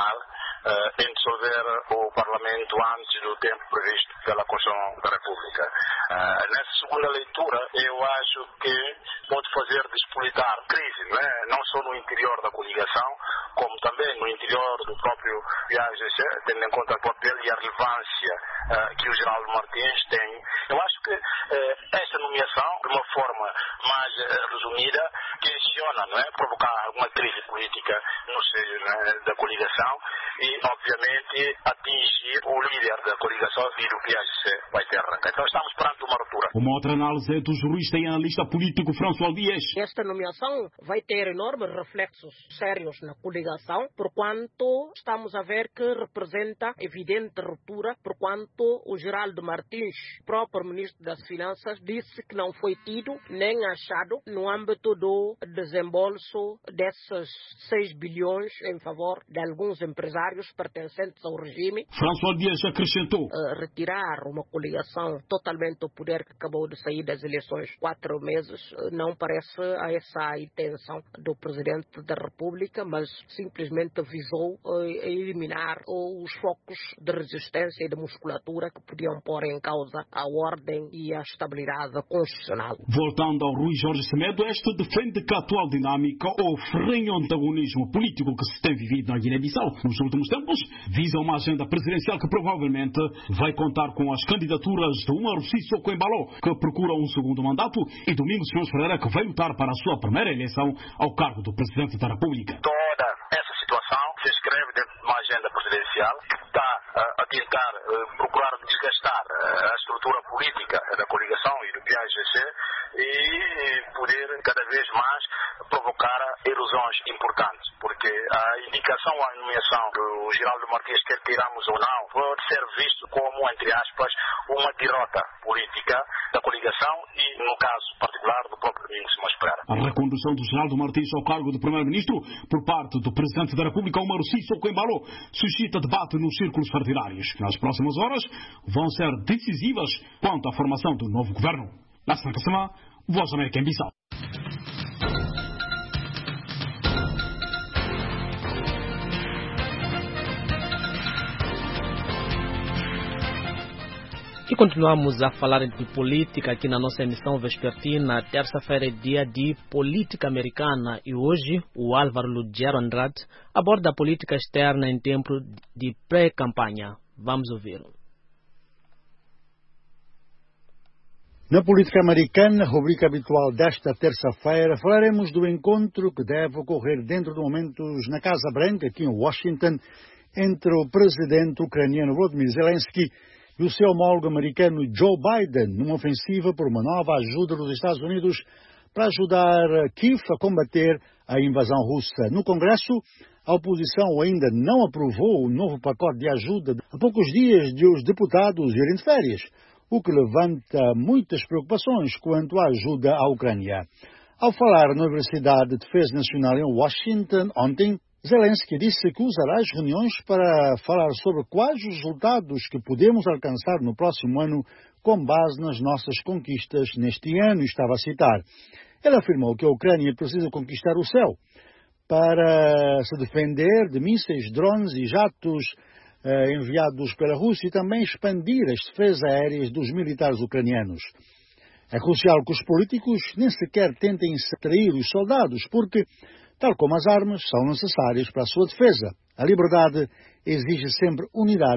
Speaker 21: em dissolver o Parlamento antes do tempo previsto pela Constituição da República. Nessa segunda leitura, eu acho que pode fazer despolitar crise, não só no interior da coligação, como também no interior do próprio PAIGC, tendo em conta o papel e a relevância que o Geraldo Martins tem. Eu acho que esta nomeação, de uma forma mais resumida, questiona, provocar alguma crise política no seio da coligação e, obviamente, atingir o líder da coligação e do PAIGC Pai Terra Arranca. Então estamos perante uma ruptura.
Speaker 19: Uma outra análise é do jurista e analista político François Dias.
Speaker 1: Esta nomeação vai ter enormes reflexos sérios na coligação, porquanto estamos a ver que representa evidente ruptura, porquanto o Geraldo Martins, próprio ministro das Finanças, disse que não foi tido nem achado no âmbito do desembolso desses 6 bilhões em favor de alguns empresários pertencentes ao regime.
Speaker 19: François Dias acrescentou:
Speaker 1: retirar uma coligação totalmente do poder que acabou de sair das eleições 4 meses não parece a essa a intenção do Presidente da República, mas simplesmente visou eliminar os focos de resistência e de musculatura que podiam pôr em causa a ordem e a estabilidade constitucional.
Speaker 19: Voltando ao Rui Jorge Semedo, este defende que a atual dinâmica ou ferrenho antagonismo político que se tem vivido na Guiné-Bissau nos últimos tempos visa uma agenda presidencial que provavelmente vai contar com as candidaturas de Umaru Sissoko Embalo, que procura um segundo mandato, e Domingos Simões Pereira, que vai lutar para a sua primeira eleição ao cargo do Presidente da República.
Speaker 21: Toda essa situação se inscreve dentro de uma agenda presidencial que está a tentar procurar desgastar a estrutura política da coligação e do PAIGC e poder cada vez mais provocar erosões importantes, porque a indicação à nomeação do Geraldo Martins, quer queiramos ou não, pode ser visto como, entre aspas, uma derrota política da coligação e, no caso particular, do próprio Domingos Simões Pereira.
Speaker 19: A recondução do Geraldo Martins ao cargo de primeiro-ministro por parte do Presidente da República, Umaru Sissoko Embalo, suscita debate nos círculos partidários. Nas próximas horas vão ser decisivas quanto à formação do novo governo. Lassana Kassamá, Voz da América em Bissau.
Speaker 12: E continuamos a falar de política aqui na nossa emissão vespertina. Terça-feira é dia de política americana e hoje o Álvaro Lugero Andrade aborda a política externa em tempo de pré-campanha. Vamos ouvi-lo.
Speaker 18: Na política americana, rubrica habitual desta terça-feira, falaremos do encontro que deve ocorrer dentro de momentos na Casa Branca, aqui em Washington, entre o presidente ucraniano Volodymyr Zelensky e o seu homólogo americano Joe Biden, numa ofensiva por uma nova ajuda dos Estados Unidos para ajudar Kiev a combater a invasão russa. No Congresso, a oposição ainda não aprovou o novo pacote de ajuda a poucos dias de os deputados irem de férias, o que levanta muitas preocupações quanto à ajuda à Ucrânia. Ao falar na Universidade de Defesa Nacional em Washington ontem, Zelensky disse que usará as reuniões para falar sobre quais os resultados que podemos alcançar no próximo ano com base nas nossas conquistas neste ano, estava a citar. Ele afirmou que a Ucrânia precisa conquistar o céu para se defender de mísseis, drones e jatos enviados pela Rússia e também expandir as defesas aéreas dos militares ucranianos. É crucial que os políticos nem sequer tentem extrair os soldados, porque, tal como as armas, são necessárias para a sua defesa. A liberdade exige sempre unidade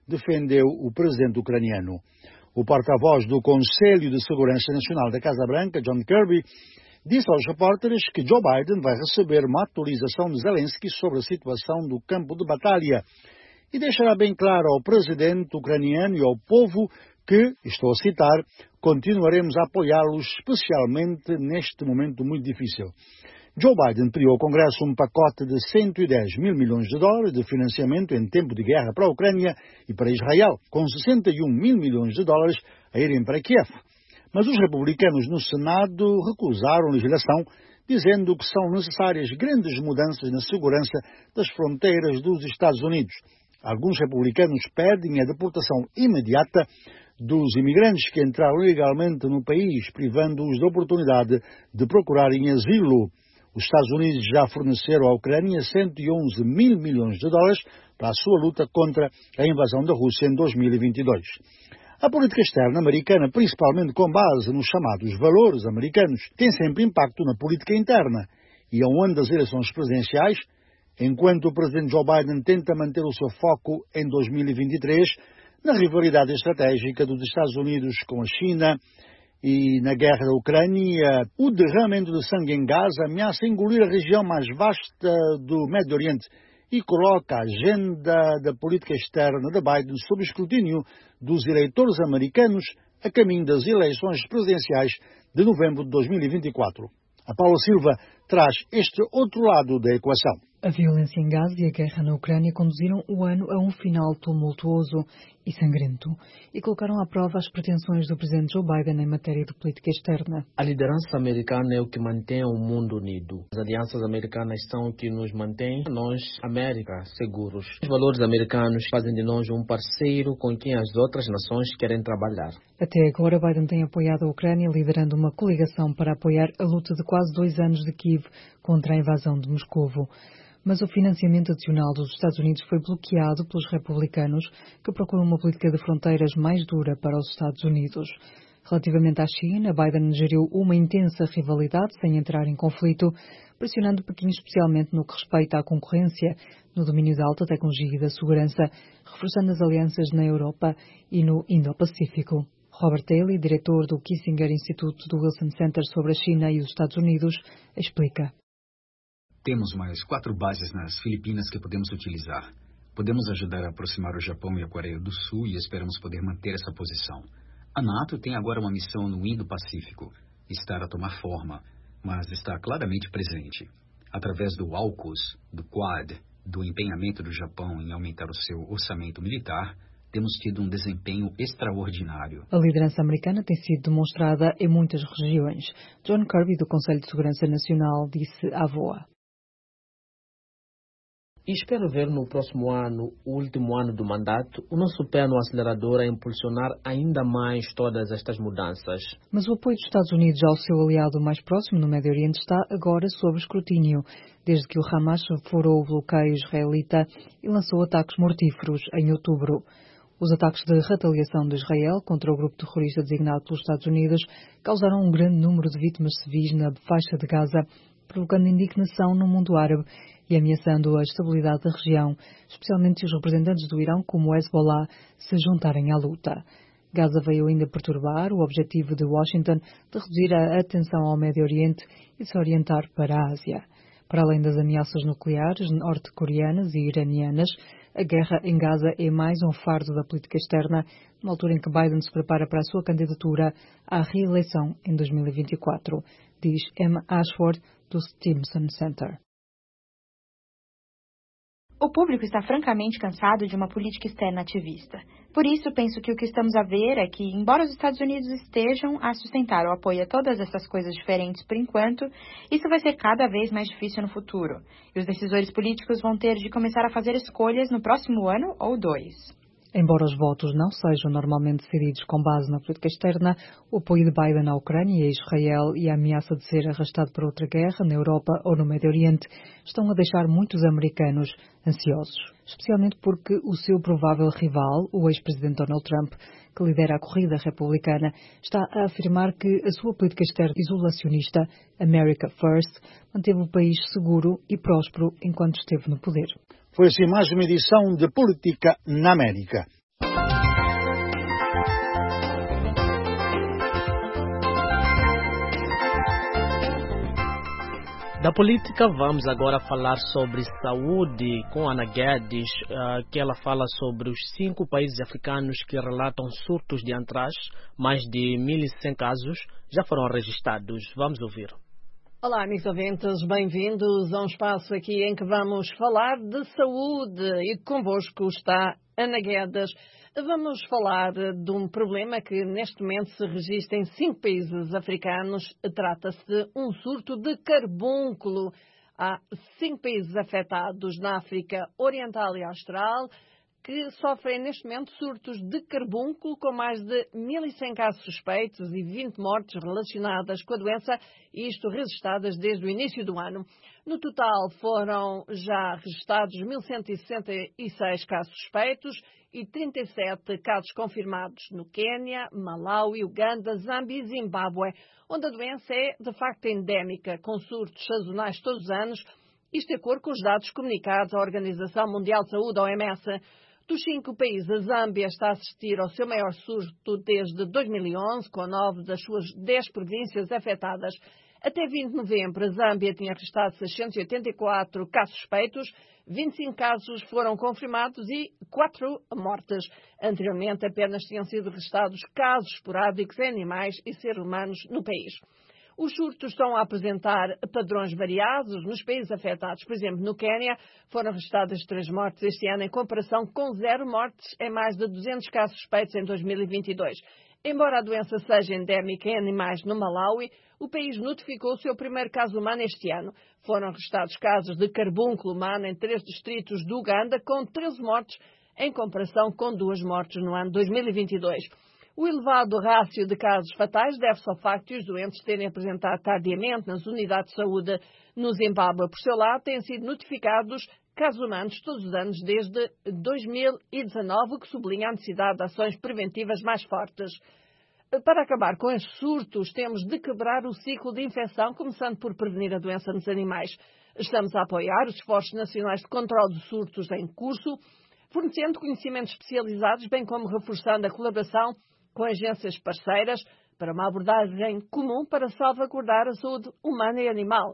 Speaker 18: defendeu o presidente ucraniano. O porta-voz do Conselho de Segurança Nacional da Casa Branca, John Kirby, disse aos repórteres que Joe Biden vai receber uma atualização de Zelensky sobre a situação do campo de batalha e deixará bem claro ao presidente ucraniano e ao povo que, estou a citar, continuaremos a apoiá-los especialmente neste momento muito difícil. Joe Biden pediu ao Congresso um pacote de 110 mil milhões de dólares de financiamento em tempo de guerra para a Ucrânia e para Israel, com 61 mil milhões de dólares a irem para Kiev. Mas os republicanos no Senado recusaram a legislação, dizendo que são necessárias grandes mudanças na segurança das fronteiras dos Estados Unidos. Alguns republicanos pedem a deportação imediata dos imigrantes que entraram ilegalmente no país, privando-os da oportunidade de procurarem asilo. Os Estados Unidos já forneceram à Ucrânia 111 mil milhões de dólares para a sua luta contra a invasão da Rússia em 2022. A política externa americana, principalmente com base nos chamados valores americanos, tem sempre impacto na política interna. E a um ano das eleições presidenciais, enquanto o presidente Joe Biden tenta manter o seu foco em 2023 na rivalidade estratégica dos Estados Unidos com a China e na guerra da Ucrânia, o derramamento de sangue em Gaza ameaça engolir a região mais vasta do Médio Oriente e coloca a agenda da política externa de Biden sob escrutínio dos eleitores americanos a caminho das eleições presidenciais de novembro de 2024. A Paula Silva traz este outro lado da equação.
Speaker 3: A violência em Gaza e a guerra na Ucrânia conduziram o ano a um final tumultuoso e sangrento e colocaram à prova as pretensões do presidente Joe Biden em matéria de política externa.
Speaker 12: A liderança americana é o que mantém o mundo unido. As alianças americanas são o que nos mantém, nós, América, seguros. Os valores americanos fazem de nós um parceiro com quem as outras nações querem trabalhar.
Speaker 3: Até agora, Biden tem apoiado a Ucrânia, liderando uma coligação para apoiar a luta de quase 2 anos de Kiev contra a invasão de Moscovo. Mas o financiamento adicional dos Estados Unidos foi bloqueado pelos republicanos, que procuram uma política de fronteiras mais dura para os Estados Unidos. Relativamente à China, Biden geriu uma intensa rivalidade sem entrar em conflito, pressionando Pequim especialmente no que respeita à concorrência, no domínio da alta tecnologia e da segurança, reforçando as alianças na Europa e no Indo-Pacífico. Robert Daly, diretor do Kissinger Institute do Wilson Center sobre a China e os Estados Unidos, explica.
Speaker 6: Temos mais 4 bases nas Filipinas que podemos utilizar. Podemos ajudar a aproximar o Japão e a Coreia do Sul e esperamos poder manter essa posição. A NATO tem agora uma missão no Indo-Pacífico. Está a tomar forma, mas está claramente presente. Através do AUKUS, do Quad, do empenhamento do Japão em aumentar o seu orçamento militar, temos tido um desempenho extraordinário.
Speaker 3: A liderança americana tem sido demonstrada em muitas regiões. John Kirby, do Conselho de Segurança Nacional, disse à VOA.
Speaker 12: E espero ver no próximo ano, o último ano do mandato, o nosso pé no acelerador a impulsionar ainda mais todas estas mudanças.
Speaker 3: Mas o apoio dos Estados Unidos ao seu aliado mais próximo no Médio Oriente está agora sob escrutínio, desde que o Hamas furou o bloqueio israelita e lançou ataques mortíferos em outubro. Os ataques de retaliação de Israel contra o grupo terrorista designado pelos Estados Unidos causaram um grande número de vítimas civis na faixa de Gaza, provocando indignação no mundo árabe e ameaçando a estabilidade da região, especialmente se os representantes do Irão, como o Hezbollah, se juntarem à luta. Gaza veio ainda perturbar o objetivo de Washington de reduzir a atenção ao Médio Oriente e de se orientar para a Ásia. Para além das ameaças nucleares norte-coreanas e iranianas, a guerra em Gaza é mais um fardo da política externa, numa altura em que Biden se prepara para a sua candidatura à reeleição em 2024, diz Emma Ashford, do Stimson Center.
Speaker 9: O público está francamente cansado de uma política externa ativista. Por isso, penso que o que estamos a ver é que, embora os Estados Unidos estejam a sustentar o apoio a todas essas coisas diferentes por enquanto, isso vai ser cada vez mais difícil no futuro. E os decisores políticos vão ter de começar a fazer escolhas no próximo ano ou 2.
Speaker 3: Embora os votos não sejam normalmente decididos com base na política externa, o apoio de Biden à Ucrânia e a Israel e a ameaça de ser arrastado para outra guerra na Europa ou no Médio Oriente estão a deixar muitos americanos ansiosos, especialmente porque o seu provável rival, o ex-presidente Donald Trump, que lidera a corrida republicana, está a afirmar que a sua política externa isolacionista, America First, manteve o país seguro e próspero enquanto esteve no poder.
Speaker 18: Foi assim mais uma edição de Política na América.
Speaker 12: Da política, vamos agora falar sobre saúde com Ana Guedes, que ela fala sobre os 5 países africanos que relatam surtos de antraz. Mais de 1.100 casos já foram registrados. Vamos ouvir.
Speaker 11: Olá, amigos ouvintes, bem-vindos a um espaço aqui em que vamos falar de saúde e convosco está Ana Guedes. Vamos falar de um problema que neste momento se registra em 5 países africanos. Trata-se de um surto de carbúnculo. Há 5 países afetados na África Oriental e Austral que sofrem neste momento surtos de carbúnculo com mais de 1.100 casos suspeitos e 20 mortes relacionadas com a doença, isto registradas desde o início do ano. No total foram já registrados 1.166 casos suspeitos e 37 casos confirmados no Quênia, Malawi, Uganda, Zâmbia e Zimbábue, onde a doença é de facto endémica, com surtos sazonais todos os anos, isto de acordo com os dados comunicados à Organização Mundial de Saúde, OMS. Dos 5 países, a Zâmbia está a assistir ao seu maior surto desde 2011, com 9 das suas 10 províncias afetadas. Até 20 de novembro, a Zâmbia tinha registrado 684 casos suspeitos, 25 casos foram confirmados e 4 mortes. Anteriormente, apenas tinham sido registrados casos esporádicos em animais e seres humanos no país. Os surtos estão a apresentar padrões variados nos países afetados. Por exemplo, no Quênia foram registradas 3 mortes este ano, em comparação com 0 mortes em mais de 200 casos suspeitos em 2022. Embora a doença seja endémica em animais no Malawi, o país notificou o seu primeiro caso humano este ano. Foram registrados casos de carbúnculo humano em 3 distritos do Uganda, com 13 mortes, em comparação com 2 mortes no ano 2022. O elevado rácio de casos fatais deve-se ao facto de os doentes terem apresentado tardiamente nas unidades de saúde. No Zimbábue, por seu lado, têm sido notificados casos humanos todos os anos desde 2019, o que sublinha a necessidade de ações preventivas mais fortes. Para acabar com estes surtos, temos de quebrar o ciclo de infecção, começando por prevenir a doença nos animais. Estamos a apoiar os esforços nacionais de controle de surtos em curso, fornecendo conhecimentos especializados, bem como reforçando a colaboração com agências parceiras para uma abordagem comum para salvaguardar a saúde humana e animal,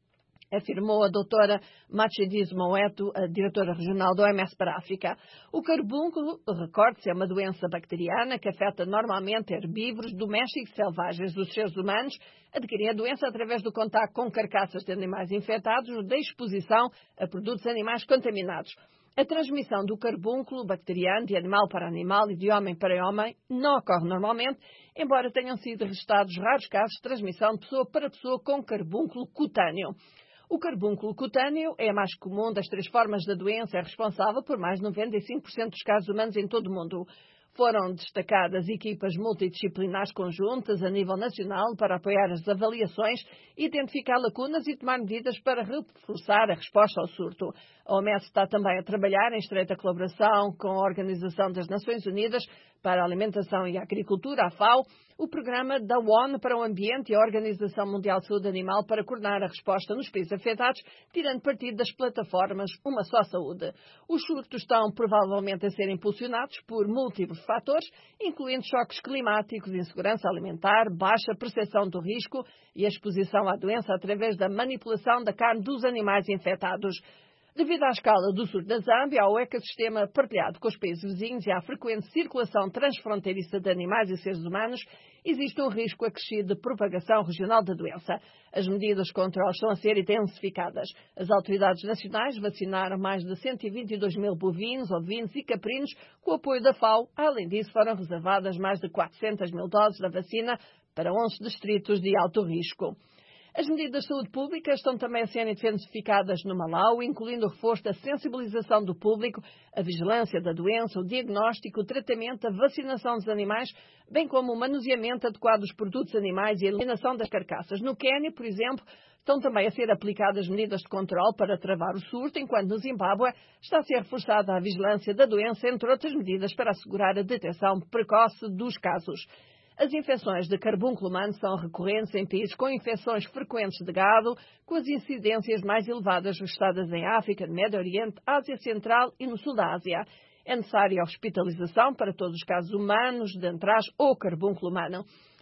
Speaker 11: afirmou a doutora Machidis Moeto, a diretora regional do OMS para a África. O carbúnculo, recorde-se, é uma doença bacteriana que afeta normalmente herbívoros domésticos e selvagens. Os seres humanos adquirem a doença através do contacto com carcaças de animais infectados ou da exposição a produtos animais contaminados. A transmissão do carbúnculo bacteriano de animal para animal e de homem para homem não ocorre normalmente, embora tenham sido registrados raros casos de transmissão de pessoa para pessoa com carbúnculo cutâneo. O carbúnculo cutâneo é a mais comum das 3 formas da doença, é responsável por mais de 95% dos casos humanos em todo o mundo. Foram destacadas equipas multidisciplinares conjuntas a nível nacional para apoiar as avaliações, identificar lacunas e tomar medidas para reforçar a resposta ao surto. A OMS está também a trabalhar em estreita colaboração com a Organização das Nações Unidas para a Alimentação e a Agricultura, a FAO, o Programa da ONU para o Ambiente e a Organização Mundial de Saúde Animal para coordenar a resposta nos países afetados, tirando partido das plataformas Uma Só Saúde. Os surtos estão provavelmente a ser impulsionados por múltiplos fatores, incluindo choques climáticos, insegurança alimentar, baixa percepção do risco e a exposição à doença através da manipulação da carne dos animais infectados. Devido à escala do sul da Zâmbia, ao ecossistema partilhado com os países vizinhos e à frequente circulação transfronteiriça de animais e seres humanos, existe um risco acrescido de propagação regional da doença. As medidas de controle estão a ser intensificadas. As autoridades nacionais vacinaram mais de 122 mil bovinos, ovinos e caprinos com o apoio da FAO. Além disso, foram reservadas mais de 400 mil doses da vacina para 11 distritos de alto risco. As medidas de saúde pública estão também a ser intensificadas no Malawi, incluindo o reforço da sensibilização do público, a vigilância da doença, o diagnóstico, o tratamento, a vacinação dos animais, bem como o manuseamento adequado dos produtos animais e a eliminação das carcaças. No Quênia, por exemplo, estão também a ser aplicadas medidas de controle para travar o surto, enquanto no Zimbábue está a ser reforçada a vigilância da doença, entre outras medidas para assegurar a detecção precoce dos casos. As infecções de carbúnculo humano são recorrentes em países com infecções frequentes de gado, com as incidências mais elevadas registradas em África, no Médio Oriente, Ásia Central e no Sul da Ásia. É necessária a hospitalização para todos os casos humanos de antraz ou carbúnculo humano.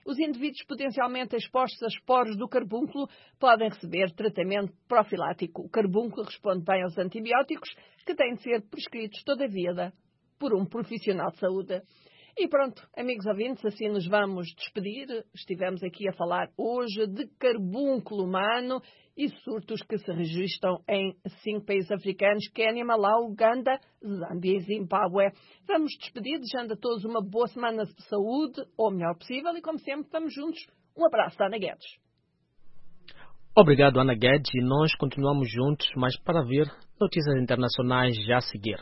Speaker 11: Os indivíduos potencialmente expostos a esporos do carbúnculo podem receber tratamento profilático. O carbúnculo responde bem aos antibióticos que têm de ser prescritos toda a vida por um profissional de saúde. E pronto, amigos ouvintes, assim nos vamos despedir. Estivemos aqui a falar hoje de carbúnculo humano e surtos que se registram em 5 países africanos: Quênia, Malau, Uganda, Zâmbia e Zimbábue. Vamos despedir, desejando a todos uma boa semana de saúde, ou o melhor possível, e como sempre, estamos juntos. Um abraço da Ana Guedes.
Speaker 24: Obrigado, Ana Guedes, e nós continuamos juntos, mas para ver notícias internacionais já a seguir.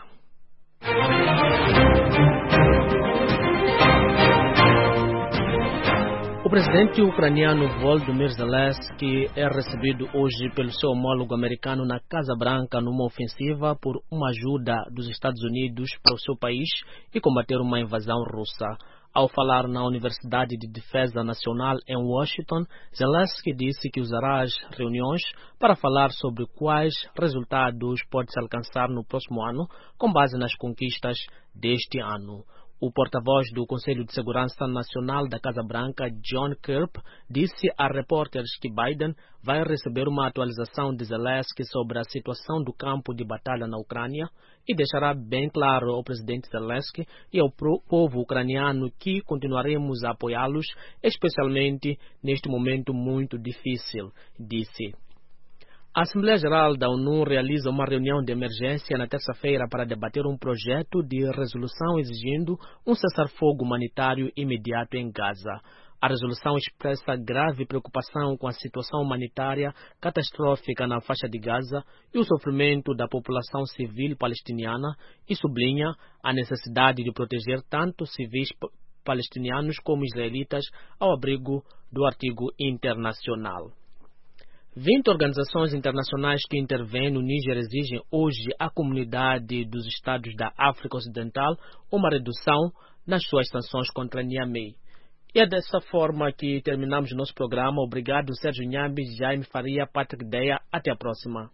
Speaker 24: O presidente ucraniano Volodymyr Zelensky é recebido hoje pelo seu homólogo americano na Casa Branca numa ofensiva por uma ajuda dos Estados Unidos para o seu país e combater uma invasão russa. Ao falar na Universidade de Defesa Nacional em Washington, Zelensky disse que usará as reuniões para falar sobre quais resultados pode-se alcançar no próximo ano com base nas conquistas deste ano. O porta-voz do Conselho de Segurança Nacional da Casa Branca, John Kirby, disse a repórteres que Biden vai receber uma atualização de Zelensky sobre a situação do campo de batalha na Ucrânia e deixará bem claro ao presidente Zelensky e ao povo ucraniano que continuaremos a apoiá-los, especialmente neste momento muito difícil, disse. A Assembleia Geral da ONU realiza uma reunião de emergência na terça-feira para debater um projeto de resolução exigindo um cessar-fogo humanitário imediato em Gaza. A resolução expressa grave preocupação com a situação humanitária catastrófica na faixa de Gaza e o sofrimento da população civil palestiniana e sublinha a necessidade de proteger tanto civis palestinianos como israelitas ao abrigo do artigo internacional. 20 organizações internacionais que intervêm no Níger exigem hoje à comunidade dos estados da África Ocidental uma redução nas suas sanções contra Niamey. E é dessa forma que terminamos o nosso programa. Obrigado, Sérgio Nhambi, Jaime Faria, Patrick Deia. Até a próxima.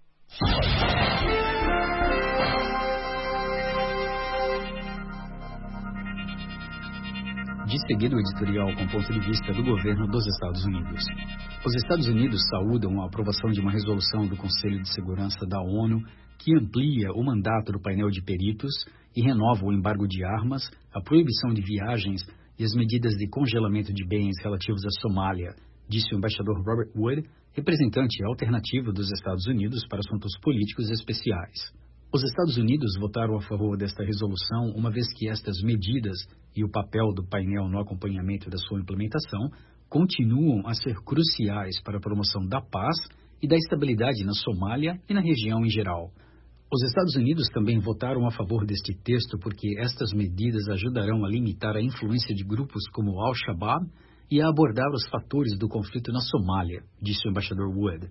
Speaker 6: De seguida, o editorial com ponto de vista do governo dos Estados Unidos. Os Estados Unidos saúdam a aprovação de uma resolução do Conselho de Segurança da ONU que amplia o mandato do painel de peritos e renova o embargo de armas, a proibição de viagens e as medidas de congelamento de bens relativos à Somália, disse o embaixador Robert Wood, representante alternativo dos Estados Unidos para assuntos políticos especiais. Os Estados Unidos votaram a favor desta resolução, uma vez que estas medidas e o papel do painel no acompanhamento da sua implementação continuam a ser cruciais para a promoção da paz e da estabilidade na Somália e na região em geral. Os Estados Unidos também votaram a favor deste texto porque estas medidas ajudarão a limitar a influência de grupos como Al-Shabaab e a abordar os fatores do conflito na Somália, disse o embaixador Wood.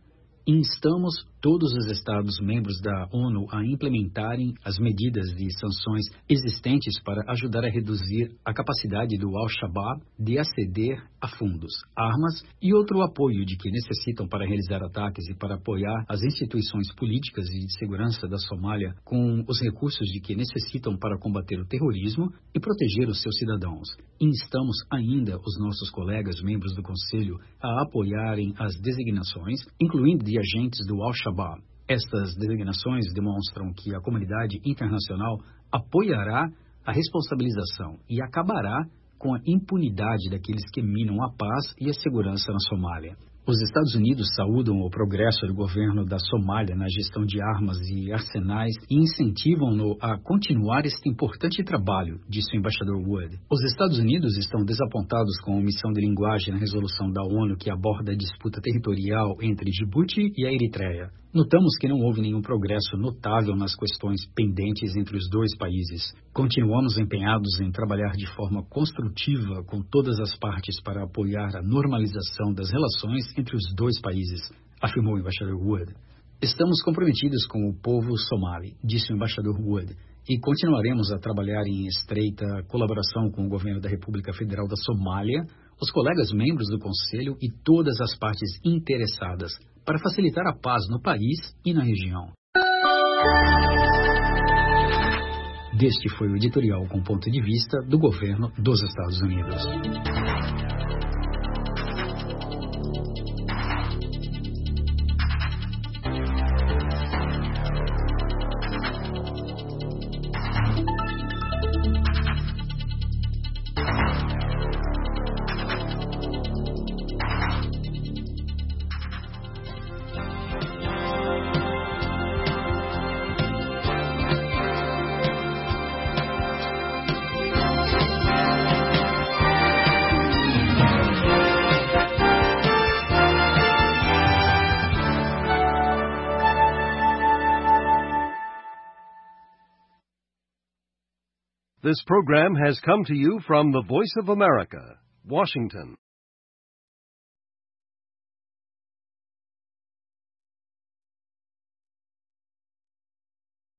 Speaker 6: Instamos todos os Estados-membros da ONU a implementarem as medidas de sanções existentes para ajudar a reduzir a capacidade do Al-Shabaab de aceder a fundos, armas e outro apoio de que necessitam para realizar ataques e para apoiar as instituições políticas e de segurança da Somália com os recursos de que necessitam para combater o terrorismo e proteger os seus cidadãos. Instamos ainda os nossos colegas membros do Conselho a apoiarem as designações, incluindo de agentes do Al-Shabaab. Estas designações demonstram que a comunidade internacional apoiará a responsabilização e acabará com a impunidade daqueles que minam a paz e a segurança na Somália. Os Estados Unidos saúdam o progresso do governo da Somália na gestão de armas e arsenais e incentivam-no a continuar este importante trabalho, disse o embaixador Wood. Os Estados Unidos estão desapontados com a omissão de linguagem na resolução da ONU que aborda a disputa territorial entre Djibouti e a Eritreia. Notamos que não houve nenhum progresso notável nas questões pendentes entre os dois países. Continuamos empenhados em trabalhar de forma construtiva com todas as partes para apoiar a normalização das relações entre os dois países, afirmou o embaixador Wood. Estamos comprometidos com o povo somali, disse o embaixador Wood, e continuaremos a trabalhar em estreita colaboração com o governo da República Federal da Somália, os colegas membros do Conselho e todas as partes interessadas para facilitar a paz no país e na região. Deste foi o editorial com ponto de vista do governo dos Estados Unidos.
Speaker 7: This program has come to you from the Voice of America, Washington.